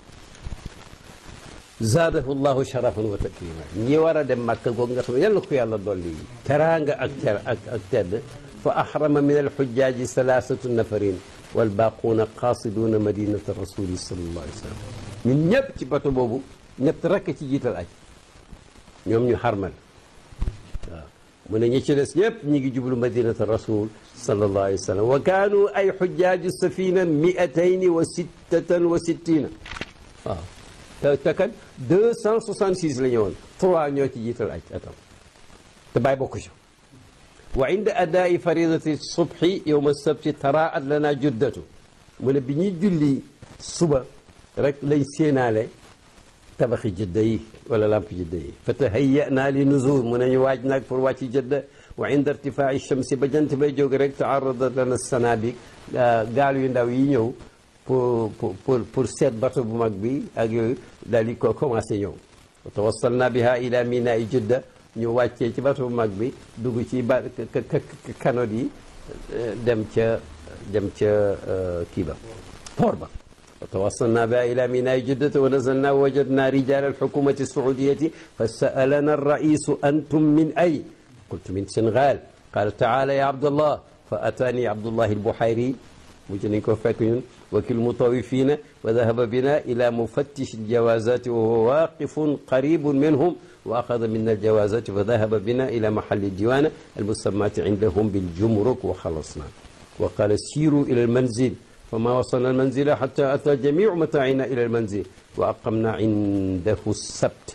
zaadahu llahu sharafan wa takrima ñi war a dem Makka googu nga xam ne yàlla ko yàlla dolli teraanga ak ter ak ak tedd fa ahrama min alxujjaaji salaasatu nafarin walbaaquuna qaasiduuna madinata rasuli sallallahu alayhi wa sallam ñun ñëpp ci bato boobu ñett rekk ci jiital aj ñoom ñu xarmal waaw mu ne ñi ci des ñëpp ñi ngi jublu madinata rasul sallallahu alayhi wa sallam wa kaanu ay xujjaaju safina miatayni wa sittatan wa sittina waaw te te kat deux cent soixante six la ñëwoon trois ñoo ci jiital aj atam te bàyyi bokku ci wa inda adaa'i faridati subhi yowma sabti taraat lana juddatu mu ne bi ñuy julli suba rek lañ séenaale tabaxi jëdda yi wala lamp jëdda yi fa tahayya'na li nuzul mu ne ñu waaj nag pour wàcc jëdda wa inda irtifaa'i shamsi ba jant bay jóg rek taarradat lana sanabik gaal yu ndaw yi ñëw pour pour pour seet bato bu mag bi ak yooyu daal di ko commencé ñëw tawassalna biha ila minaa'i jidda ñu wàccee ci bato bu mag bi dugg ci ba kanot yi dem ca dem ca kii ba port ba tawassalna biha ila minaa'i jiddata wa nazalna wa wajadna rijal alhukumati alsaudiyati fa sa'alana alraisu antum min ay qultu min Sénégal qala taala ya abdallah fa atani abdullah albuhayri mujj nañ ko fekk ñun wakil mutawifina wa dahaba bina ila mufattish aljawazati wa huwa waqifun qaribun minhum wa axada minna aljawazati fa dahaba bina ila mahalli diwana almusammati indahum biljumruk wa xalasna wa qala siru ila almanzil fama wasalna almanzila xata ata jamiu mataina ila almanzil wa aqamna indahu sabt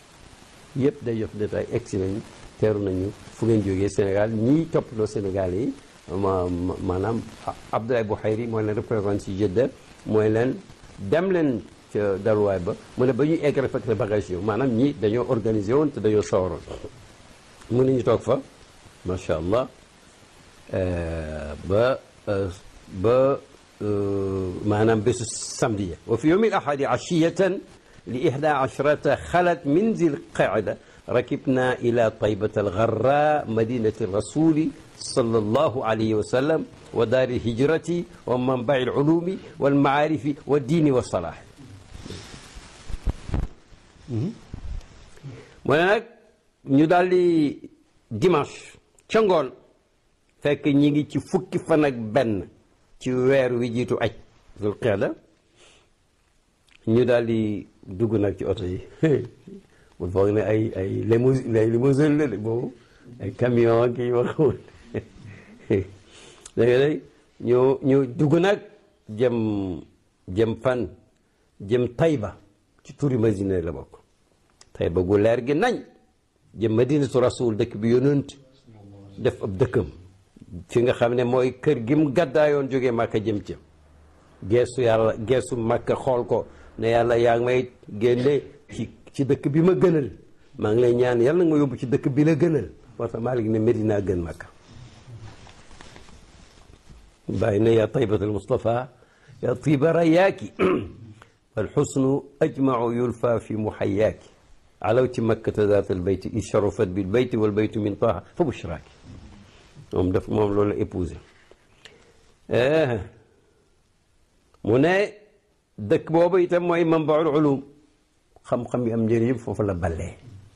yëpp day yof détail egsi nañu teeru nañu fu ngeen jógee Sénégal ñii toppatoo Sénégal yi ma maanaam Abdoulaye Bouhayri mooy leen représenté ci Jeddah mooy leen dem leen ca daluwaay ba mu ne ba ñuy egg rek fekk bagage yow maanaam ñi dañoo organisé woon te dañoo sawroon mu ne ñu toog fa macha allah ba ba maanaam bésu samedi wa fi yawmi al ahadi ashiyatan li ihda ashrata xalat min zil qaada rakibna ila taybata algarra madinati rasuli sallallahu alayhi wa sallam wa daari hijrati wa manbai alulumi walmaarifi wa diini wa salah. mu ne nag ñu daal di dimanche ca ngoon fekk ñi ngi ci fukki fan ak benn ci weer wi jiitu aj zul qeeda ñu daal di dugg nag ci oto yi mu foog ne ay ay limousine ay limousine la de boobu ay camion kii waxul léegi ñu ñu dugg nag jëm jëm fan jëm Tayba ci turi Madina la bokk Tayba gu leer gi nañ jëm Madinatu Rasul dëkk bi yonent def ab dëkkam fi nga xam ne mooy kër gi mu gàddaayoon jógee Màkka jëm ca geesu yàlla geesu Màkka xool ko ne yàlla yaa ngi may génne ci ci dëkk bi ma gënal maa ngi lay ñaan yàlla nga yóbbu ci dëkk bi la gënal moo tax Maalik ne Medina gën Màkka bàyyi ne yaa taybatal Mustafa yaa tiba rayaaki wal xusnu ajmau yulfa fi muxayaaki alawti makkata zaat al bayti is sharafat bil bayti wal baytu min taha fa bushraaki moom daf moom loolu la épousé mu ne dëkk boobu itam mooy manbaul ulum xam-xam yi am njëriñ yëpp foofu la ballee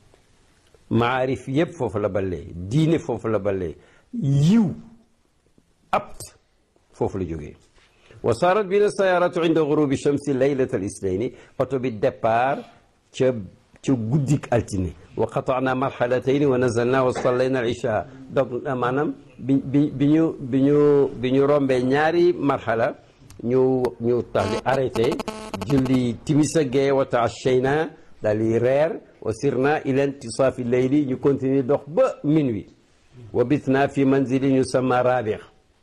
maarif yëpp foofu la ballee diine foofu la ballee yiw apt foofu la jógee wa saarat bina sayaaratu inda gurubi shamsi laylat al isnayni oto bi départ ca ca guddik altine wa qataana marxalatayni wa nazalna wa sallayna al isha donc maanaam bi bi bi ñu bi ñu bi ñu rombee ñaari marxala ñu ñu tax di arrêté julli timis ak gee wa taashayna daal di reer wa sirna ila intisaafi leyli ñu continuer dox ba minuit wa bitna fi manzili ñu sama rabix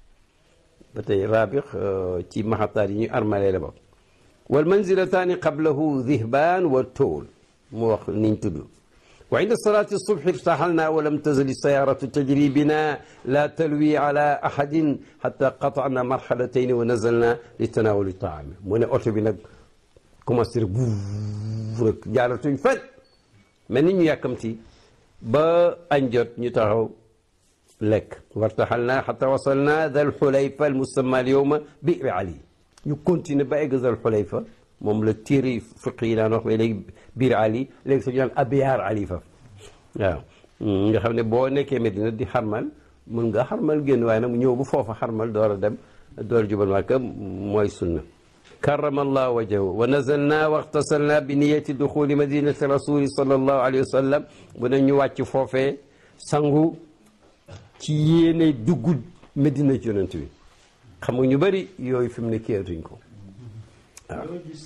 ba tey rabix ci maxataat yi ñu armalee la bokk wal manzilataani qablahu dhihbaan wa tool mu wax niñ tudd wa inda salaati subhi irtaxalna wa lam tazali sayaaratu tajri bina la talwi ala ahadin xata qatana marxalatayni wa nazalna li tanawuli taami mu ne oto bi nag commencé rek buuf rek jaaratuñ fet mais ni ñu yàkkamti ba añ jot ñu taxaw lekk wartaxalna xata wasalna dal xulayfa al musamma al yowma bi'ri ali ñu continuer ba egg dal xulayfa moom la téere fiq yi daan wax ba léegi biir ali léegi sax ñu naan abiyaar ali fa waaw nga xam ne boo nekkee Medina di xarmal mun nga xarmal génn waaye nag ñëw bu foofa xarmal door a dem door a jubal Makka mooy sunna karrama allahu wajhahu wa nazalna waxtasalna bi niyati duxuli madinati rasuli sallallahu alayhi wa sallam bu ne ñu wàcc foofee sangu ci yéene dugg Medina ci yonent bi xam nga ñu bëri yooyu fi mu ne kiyatuñ ko waaw loo gis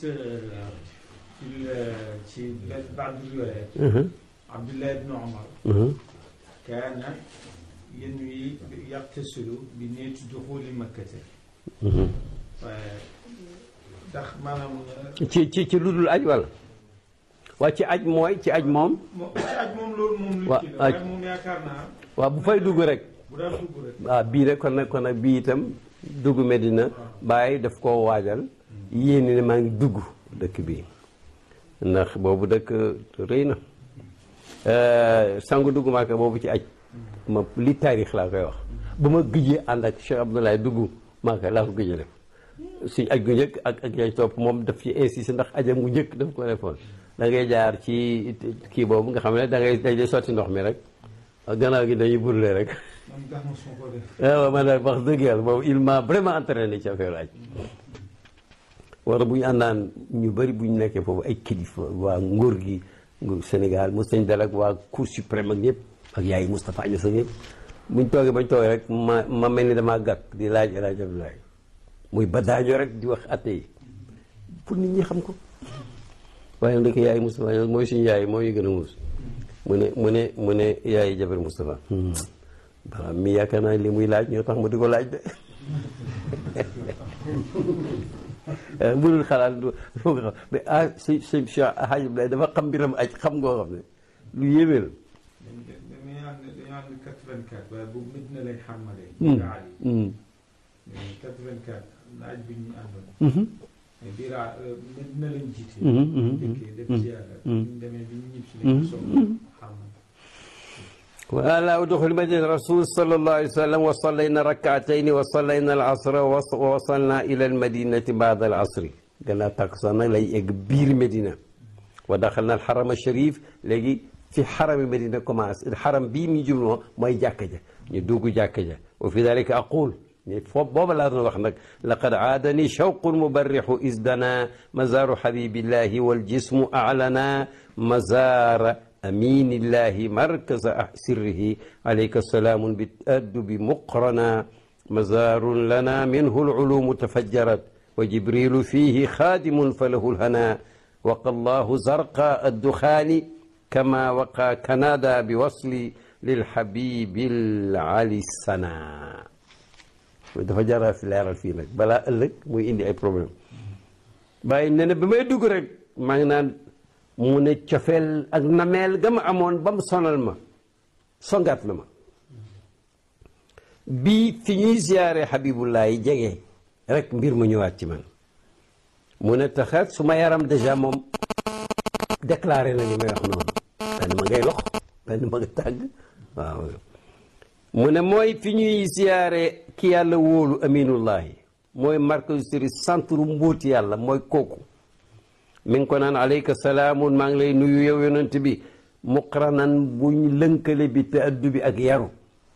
ci ci baadu riwaaya Abdullah ibn Umar kaana yanwi yaqtasilu bi niyyati duxuli makkata waaye ndax maanaam ci ci ci lu dul aj wala waa ci aj mooy ci aj moom ci aj moom loolu moom lu ci la waaye moom yaakaar naa waaw bu fay dugg rek bu daan dugg rek waaw bii rek kon nag kon nag bii itam dugg Medina bàyyi daf koo waajal yéene ne maa ngi dugg dëkk bi ndax boobu dëkk rëy na sangu dugg Màkka boobu ci aj ma li taarix laa koy wax ba ma gëjee ànd ak Cheikh Abdoulaye dugg Màkka laa ko gëjee def suñ aj gu njëkk ak ak yaay topp moom daf ci insisté ndax ajam gu njëkk daf ko defoon da ngay jaar ci kii boobu nga xam ne da ngay dañ lay sotti ndox mi rek gannaaw gi dañuy burle rek waaw man nag wax dëgg yàlla boobu il m'a vraiment entraîné ci affaire aj wala bu ñu àndaan ñu bëri bu ñu nekkee foofu ay kilifa waa nguur gi nguur Sénégal mos nañ dal ak waa Cour suprême ak ñëpp ak yaay Moustapha Niasse ak ñëpp buñ toogee bañ toogee rek ma ma mel ni damaa gàtt di laaj El Hadj Abdoulaye muy badaaño rek di wax atte yi pour nit ñi xam ko waaye nag yaay Moustapha Niasse mooy suñu yaay moo ñu gën a muus mu ne mu ne mu ne yaay jabar Moustapha balaa mi yaakaar naa li muy laaj ñoo tax mu di ko laaj de mënul xalaat du ko xam mais ah si si si Hadj Abdoulaye dafa xam mbiram aj xam ngoo xam ne lu yéeme la. dañuy ànd dañoo ànd quatre-vingt-quatre waaye boobu Medina lañ xàmmalee. quatre-vingt-quatre naaj bi ñu àndoon. mais biir Medina lañ jiite. dëkkee def ci yàlla. ñu demee bi ñu ñib si lañ soog xàmmal. ولا ودخل المدينة الرسول صلى الله عليه وسلم وصلينا ركعتين وصلينا العصر ووصلنا إلى المدينة بعد العصر قلنا تقصنا لي كبير مدينة ودخلنا الحرم الشريف لقي في حرم المدينة كماس الحرم بي مي جملو موي جاكجا ندوغو جاكجا وفي ذلك أقول بابا لا نوخنك لقد عادني شوق مبرح إذ دنا مزار حبيب الله والجسم أعلنا مزار أمين الله مركز سره عليك السلام بالتأدب مقرنا مزار لنا منه العلوم تفجرت وجبريل فيه خادم فله الهنا وقى الله زرقاء الدخان كما وقى كندا بوصل للحبيب العلي السنا dafa jara fi leeral fii nag balaa ëllëg muy indi ay problème bàyyi ne ne bi may dugg rek maa ngi naan mu ne cofeel ak nameel ga ma amoon ba mu sonal ma songaat na ma bii fi ñuy ziyaare Habibullah yi jege rek mbir mu ñëwaat ci man mu ne taxaat su ma yaram dèjà moom déclaré na li may wax noonu benn ma ngay lox benn ma nga tàgg waaw mu ne mooy fi ñuy ziyaare ki yàlla wóolu aminullahi mooy markaz siri centre mbóoti yàlla mooy kooku mi ngi ko naan alayka salaamun maa ngi lay nuyu yow yonent bi muqranan buñ lënkale bi te addu bi ak yaru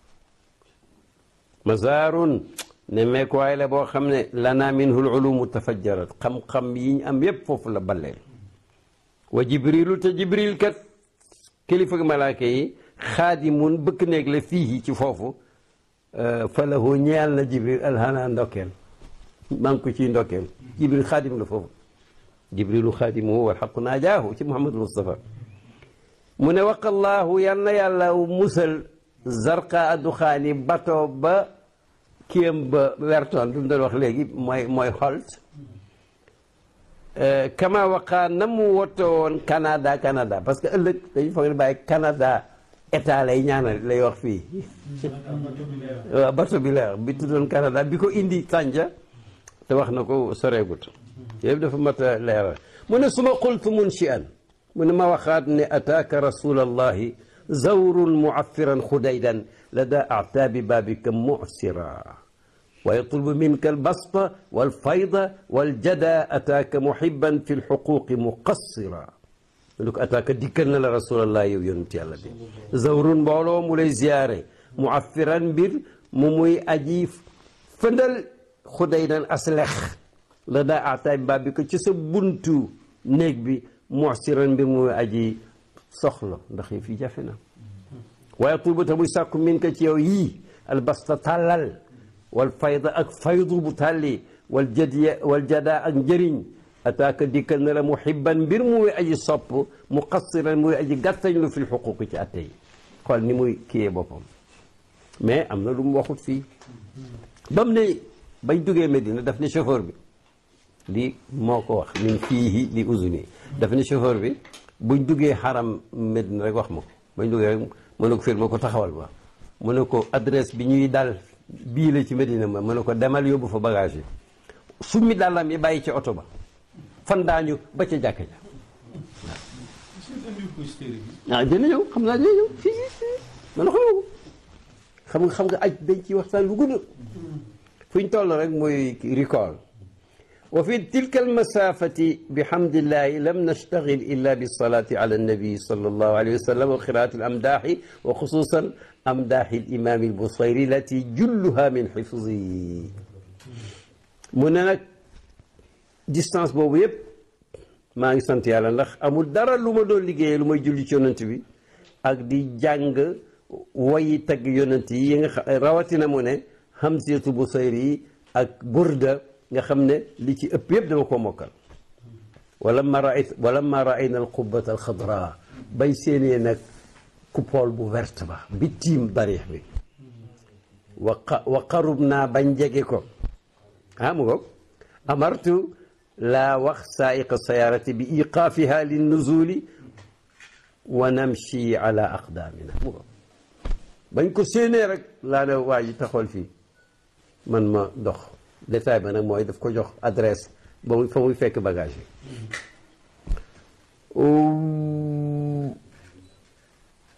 mazaarun ne meekuwaay la boo xam ne lana minhu l ulumu tafajjarat xam-xam yi ñu am yépp foofu la balleel wa jibrilu te jibril kat kilifa malaaka yi xaadimun bëkk néeg la fii ci foofu falahu ñeel na jibril alhana ndokkeel maa ngi ko ciy ndokkeel jibril xaadim la foofu jibrilu xaadimuhu wal xaqu naajaahu ci muhammadul mustafa mu ne waqallaahu yal na yàlla musal zarqa adduxaani bato ba kiyam ba wertoon bi mu doon wax léegi mooy mooy xolt kama waqaa na mu woto woon Canada Canada parce que ëllëg dañu foog ne bàyyi Canada état lay ñaanal lay wax fii waaw bato bi la bi tuddoon Canada bi ko indi tànja te wax na ko soreegut yëpp dafa mat a leeral mu ne suma qultu munshi'an mu ne ma waxaat ne ataaka rasulallahi zawrun muaffiran xudaydan lada a'taabi baabika mu'sira wa yatlubu minka albasta walfayda waljada ataaka muhibban fi lxuquqi muqassira lu ko ataaka dikkal na la rasulallah yow yonent yàlla bi zawrun mbooloo mu lay ziyaare muaffiran mbir mu muy aji fëndal xudaydan aslex la daa aataay baab bi ko ci sa buntu néeg bi mu'siran mbir mu muy aji soxla ndax yi fii jafe na waaye tulba ta muy sàkku min ka ci yow yii albasta tàllal wal fayda ak faydu bu tàlli wal jadiya wal jada ak njëriñ ataaka dikkal na la muhibban mbir mu muy aji sopp muqassiran muy aji gàttañ lu fil xuquq ci atte yi xool ni muy kiyee boppam mais am na lu mu waxut fii ba mu ne bañ duggee Medina daf ne chauffeur bi lii moo ko wax min fiihi li uzuni daf ne chauffeur bi buñ duggee xaram Medina rek wax ma ko bañ duggee rek mu ne ko fir ma ko taxawal ba mu ne ko adresse bi ñuy dal bii la ci Medina ma mu ne ko demal yóbbu fa bagage yi summi dàllam yi bàyyi ci oto ba fan daañu ba ca jàkka ja waaw dina ñëw xam naa dina ñëw fii fii man xam nga xam nga aj dañ ci waxtaan lu gudd fu ñu toll rek muy recall wa fi tilka almasafati bihamdillahi lam nastaghil illa bisalati ala annabi sallallahu alayhi wa sallam wa qiraati alamdaahi wa xususan amdaahi alimam albusayri lati julluha min xifzi mu ne nag distance boobu yëpp maa ngi sant yàlla ndax amul dara lu ma doon liggéeyee lu may julli ci yonent bi ak di jàng wayi tagg yonent yi yi nga xam rawatina mu ne Hamzatu Busayri yi ak Burda nga xam ne li ci ëpp yëpp dama ko mokkal wala ma raayt wala ma raayna alqubbata alxadra bay séenee nag coupole bu verte ba bi tiim darix bi wa wa qarub naa bañ jege ko ah mu ngoog amartu laa wax saaiqa sayaarati bi iqaafiha linnuzuli wa namshi ala aqdaamina mu ngoog bañ ko séenee rek laa ne waa ji taxawal fii man ma dox détail ba nag mooy daf ko jox adresse ba muy fa muy fekk bagage yi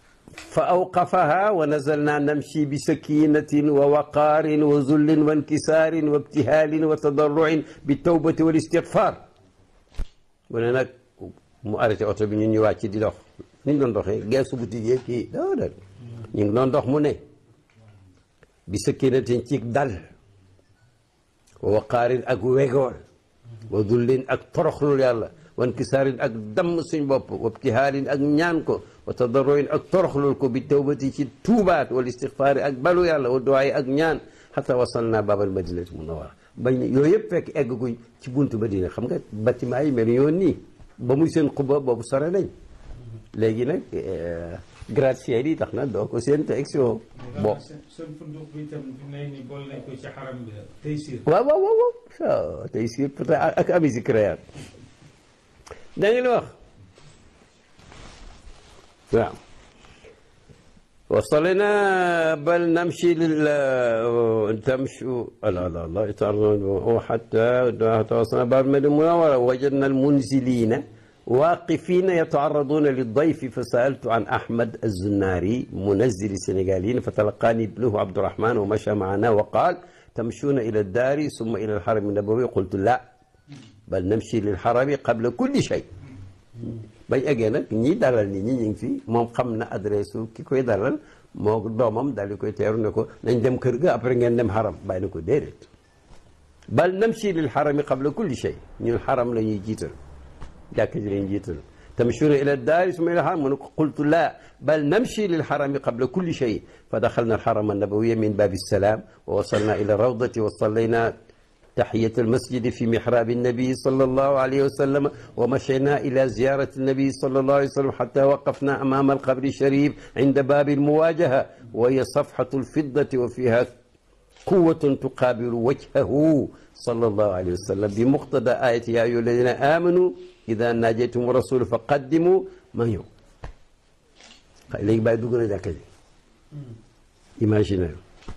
fa awqafaha wa nazalna namshi bi sakinatin wa waqaarin wa zullin wa inkisaarin wa ibtihaalin wa tadarruin bi tawbati wal istigfaar mu ne nag mu arrêté oto bi ñun ñu wàcc di dox ni ñu doon doxee geesu boutique yi kii doo dal ñu ngi doon dox mu ne bi sakinatin ci dal wa waqaarin ak wegool wa zullin ak toroxlul yàlla wa inkisaarin ak damm suñ bopp wa ibtihaalin ak ñaan ko wa tadarruin ak toroxlul ko bi tawbati ci tuubaat wal istigfaari ak balu yàlla wa duwaay ak ñaan xata wasalna baabal madinati munawwara bañ yooyu yëpp fekk egg guñ ci buntu Madina xam nga bâtiment yi mel yoon nii ba muy seen xuba boobu sore nañ léegi nag gratte-ciel yi tax na doo ko seen te action bon seen funduk bi tam ne ni bool nañ ko ci xaram bi la Taysir waaw waaw waaw Taysir peut-être ak amisi créat da ngeen wax waaw وصلنا بل نمشي لل تمشوا لا لا لا حتى حتى وصلنا باب المدينة المنورة وجدنا المنزلين واقفين يتعرضون للضيف فسألت عن أحمد الزناري منزل السنغاليين فتلقاني ابنه عبد الرحمن ومشى معنا وقال تمشون إلى الدار ثم إلى الحرم النبوي قلت لا بل نمشي للحرم قبل كل شيء bañ eggee nag ñii dalal nit ñi ñu ngi fi moom xam na adresse su ki koy dalal moo doomam daal di koy teeru ne ko nañ dem kër ga après ngeen dem xaram bàyyi na ko déedéet bal namshi lil xarami qabla kulli shay ñun xaram la ñuy jiital jàkk ji lañuy jiital tamshuuna ila daari summa ila xaram mu ne ko qultu laa bal namshi lil xarami qabla kulli shay fa daxalna alxarama annabawiya min baabi salaam wa wasalna ila rawdati wa sallayna تحية المسجد في محراب النبي صلى الله عليه وسلم ومشينا إلى زيارة النبي صلى الله عليه وسلم حتى وقفنا أمام القبر الشريف عند باب المواجهة وهي صفحة الفضة وفيها قوة تقابل وجهه صلى الله عليه وسلم بمقتضى آية يا أيها الذين آمنوا إذا ناجيتم الرسول فقدموا من يوم léegi bàyyi dugg na jàkka ji imaginer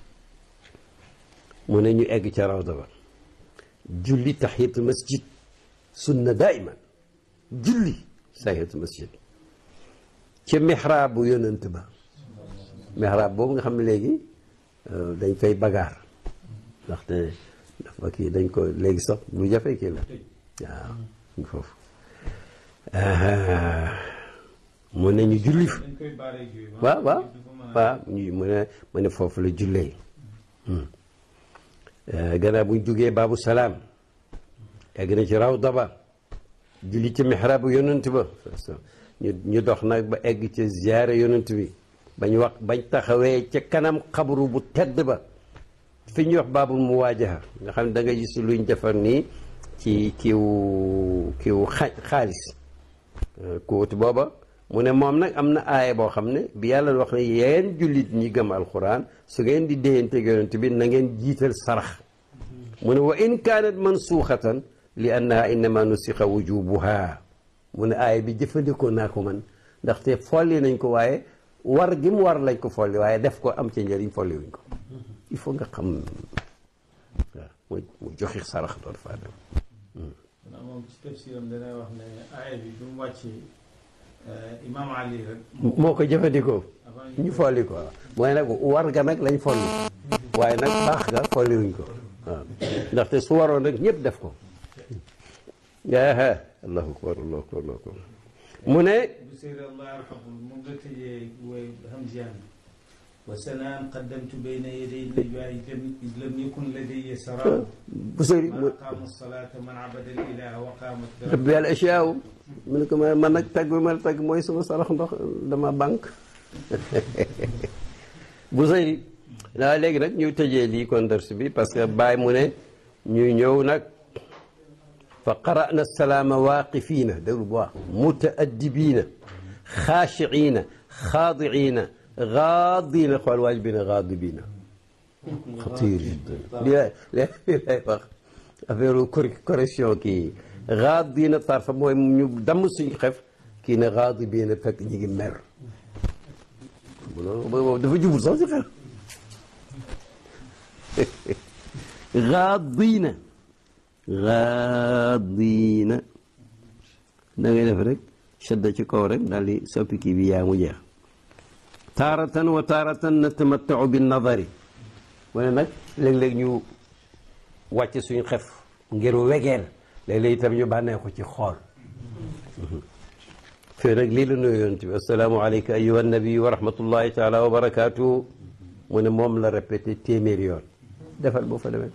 mu ne ñu egg ca rawda ba julli tahiyatul masjid sunna daiman julli tahiyatul masjid ci mihrab bu yonent ba mihrab boobu nga xam ne léegi dañ fay bagaar ndaxte dafa kii dañ ko léegi sax lu jafe kii la waaw foofu mu ne ñu julli fa waaw waaw waaw ñu mu ne mu ne foofu la jullee gannaaw buñ jógee baabu salaam egg na ci rawda ba julli ci mihrabu yonent ba ñu ñu dox nag ba egg ci ziyaare yonent bi bañ wax bañ taxawee ca kanam xabru bu tedd ba fi ñuy wax baabul muwaajaha nga xam ne da nga gis luñ defar nii ci kiw kiw xa xaalis kuuti booba mu ne moom nag am na aaya boo xam ne bi yàlla wax ne yéen jullit ñi gëm alquran su ngeen di déyante yonent bi na ngeen jiital sarax mu ne wa in kaanat mansuuxatan li annaha innama nusixa wujubuha mu ne aaya bi jëfandikoo naa ko man ndaxte folli nañ ko waaye war gi mu war lañ ko folli waaye def ko am ci njëriñ folli wuñ ko il faut nga xam waaw mu joxe sarax doon faa dem moom ci tafsiram danay wax ne aaya bi bu mu wàccee Imam Ali rek moo ko jëfandikoo ñu folli ko mooy nag war ga nag lañ folli waaye nag baax ga folli wuñ ko waaw ndaxte su waroon rek ñëpp def ko aa allahu akbar allahu akbar allahu akbar mu ne bu seyr allah yarhamu moom la tëjee way hamziyan wa sanaan qaddamtu bayna yaday najwaay id lam yakun ladayya saraabu bu sëri man aqaama salaata man abada al ilaha wa qaamat rabbi al ashyaa mu ne ko ma man nag tagg bi ma tagg mooy sama sarax ndox dama banque bu sëri naa léegi nag ñu tëjee lii kon dars bi parce que bàyyi mu ne ñu ñëw nag fa qara'na salaama waaqifiina déglu bu wax mutaaddibiina xaashiciina xaadiciina gaadiina xool waaj bi ne gaadibiina xatiir jiddan li lay wax affaire correction kii gaadiina tarfa mooy ñu damm suñu xef kii ne gaadibiina fekk ñu ngi mer loolu dafa jubul sax si xel gaadiina gaadiina da ngay def rek shadda ci kaw rek daal di soppi kii bi yaa mu jeex taaratan wa taaratan natamattau bi nadari mu ne nag léeg-léeg ñu wàcc suñu xef ngir wegeel léeg-léeg itam ñu bànneexu ci xool fii nag lii la nuyu yonent bi assalaamu aleyka ayyuha nabi wa rahmatullahi taala wa barakaatu mu ne moom la répété téeméeri yoon defal boo fa demee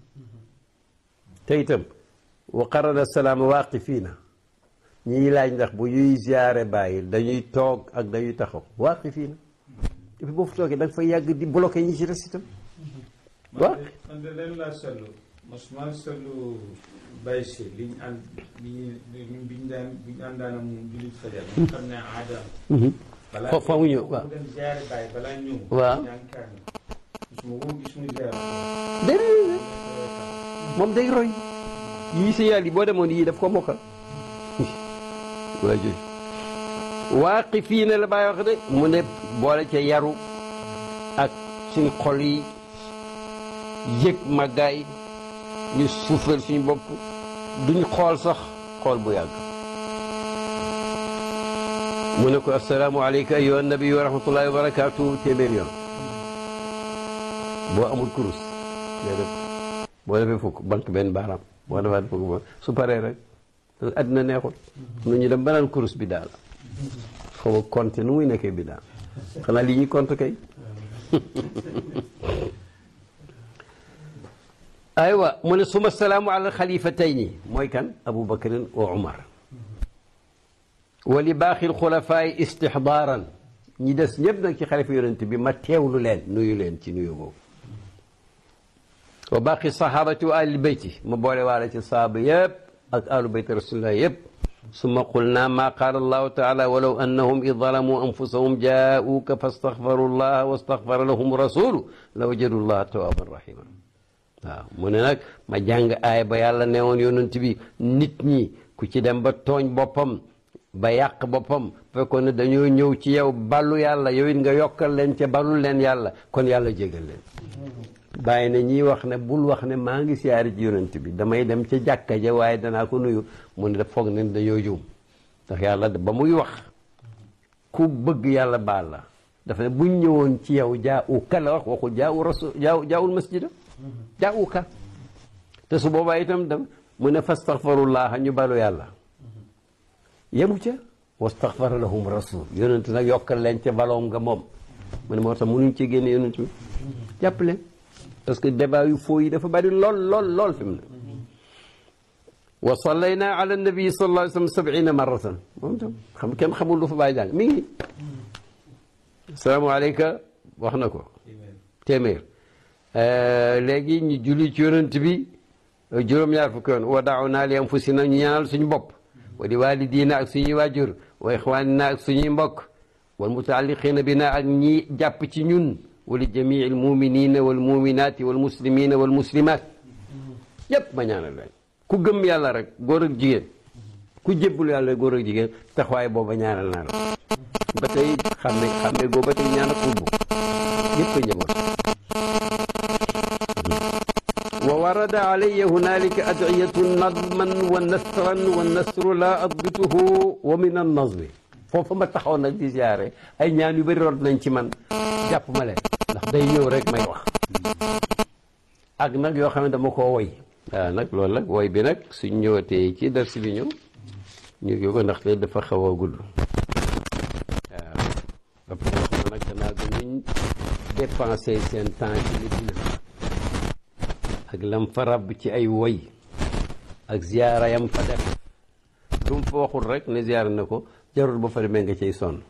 te itam wa qarana salaama waaqifiina ñii laaj ndax bu ñuy ziyaare bàyyi dañuy toog ak dañuy taxaw waaqifiina et puis boo fa toogee da nga fay yàgg di bloqué ñi ci des itam waaw man de leen laa seetlu mosuma seetlu Baye si liñ ànd liñ biñ daan biñ àndaan ak moom jullit fajar ñu xam ne aadaam balaa foofu mu ñëw waaw mu dem ziyaare Baye balaa ñëw waaw ñaankaar ni gisuma woo gisuma ziyaare déedéet moom day roy yii si yàlla yi boo demoon yii daf ko mokkal waa jooju waaqifiina la Baay wax de mu ne boole ca yaru ak suñ xol yi yëg màggaay ñu suufal suñu bopp duñ xool sax xool bu yàgg mu ne ko assalaamu aleyka ayyuha nabi wa rahmatullahi wa barakaatu téeméer yoon boo amul kurus day def boo defee fukk banque benn baaraam boo defaat fukk ba su paree rek àddina neexul nu ñu dem banaan kurus bi daal xaw ma compter nu muy nekkee bi daal xanaa lii ñuy compter kay aywa mu ne suma salaamu ala xalifatayni mooy kan Abu Bakrin wa Umar wa li baaxil xulafaay istixdaaran ñi des ñëpp nag ci xalifa yonent bi ma teewlu leen nuyu leen ci nuyu boobu wa baaqi sahabati wa ahli beyti ma boole waale ci saaba yëpp ak ahlu beyti rasulillah yëpp summa qulna ma qaala allahu taala walaw annahum id zalamuu anfusahum jaauuka fastaxfaru llaha wastaxfara lahum rasulu la wajadu llaha tawaaban rahima waaw mu ne nag ma jàng aay ba yàlla newoon yonent bi nit ñi ku ci dem ba tooñ boppam ba yàq boppam fekkoon ne dañoo ñëw ci yow ballu yàlla yow it nga yokkal leen ca ballul leen yàlla kon yàlla jégal leen bàyyi na ñiy wax ne bul wax ne maa ngi siyaare ci yonent bi damay dem ca jàkka ja waaye danaa ko nuyu mu ne daf foog ne dañoo juum ndax yàlla ba muy wax ku bëgg yàlla baal la dafa ne buñ ñëwoon ci yow jaa u ka la wax waxul jaa u rasul jaa jaawul masjida jaa u ka te su boobaa itam dem mu ne fastaxfarullah ñu balu yàlla yemu ca wastaxfara lahum rasul yonent nag yokkal leen ca baloom nga moom mu ne moo tax mënuñ ci génne yonent bi jàpp leen parce que débat yu foo yi dafa bari lool lool lool fi mu ne wa sallayna ala nabi sallallahu alayhi wa sallam sab'ina marratan moom tam xam kenn xamul lu fa bàyyi jàng mi ngi asalaamaaleyka wax na ko téeméer léegi ñu julli ci yonent bi juróom-ñaar fukki yoon wa da'una li anfusina ñu ñaanal suñu bopp wa li walidina ak suñuy waajur wa ixwanina ak suñuy mbokk wal mutaalliqina bina ak ñi jàpp ci ñun wa li jamii al muminina wal muminati wal muslimina wal muslimat yépp ma ñaanal leen ku gëm yàlla rek góor ak jigéen ku jébbul yàlla góor ak jigéen taxawaay booba ñaanal naa la ba tey xamme xamme goo ba tey ñaan ak xutbu yépp a njaboot wa warada alayya hunalika adiyatu nadman wa nasran wa nasru la adbituhu wa min an nazmi foofu ma taxaw nag di ziare ay ñaan yu bëri rod nañ ci man jàpp ma leen ndax day ñëw rek may wax ak nag yoo xam ne dama koo woy waaw nag loolu nag woy bi nag suñ ñëwatee ci dars bi ñëw ñu ngi ko ndaxte dafa xaw a gudd waaw ba pare wax na nag danaa ko nuñ dépensé seen temps ci Medina ak lam fa rab ci ay woy ak ziyaara yam fa def lu mu fa waxul rek ne ziyaara na ko jarul ba fa demee nga cay sonn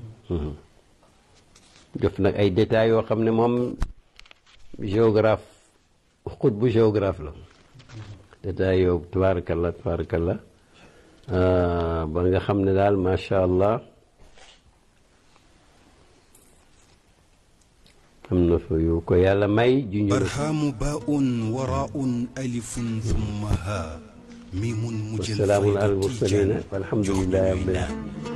def nag ay détails yoo xam ne moom géographe xut bu géographe la détails yow tabarakallah tabarakallah ba nga xam ne daal macha allah am na fa yu ko yàlla may ju ñu barhaamu baun waraun alifun thumma ha mimun mujjal wasalaamun ala al mursalina walhamdulillahi rabbil alamin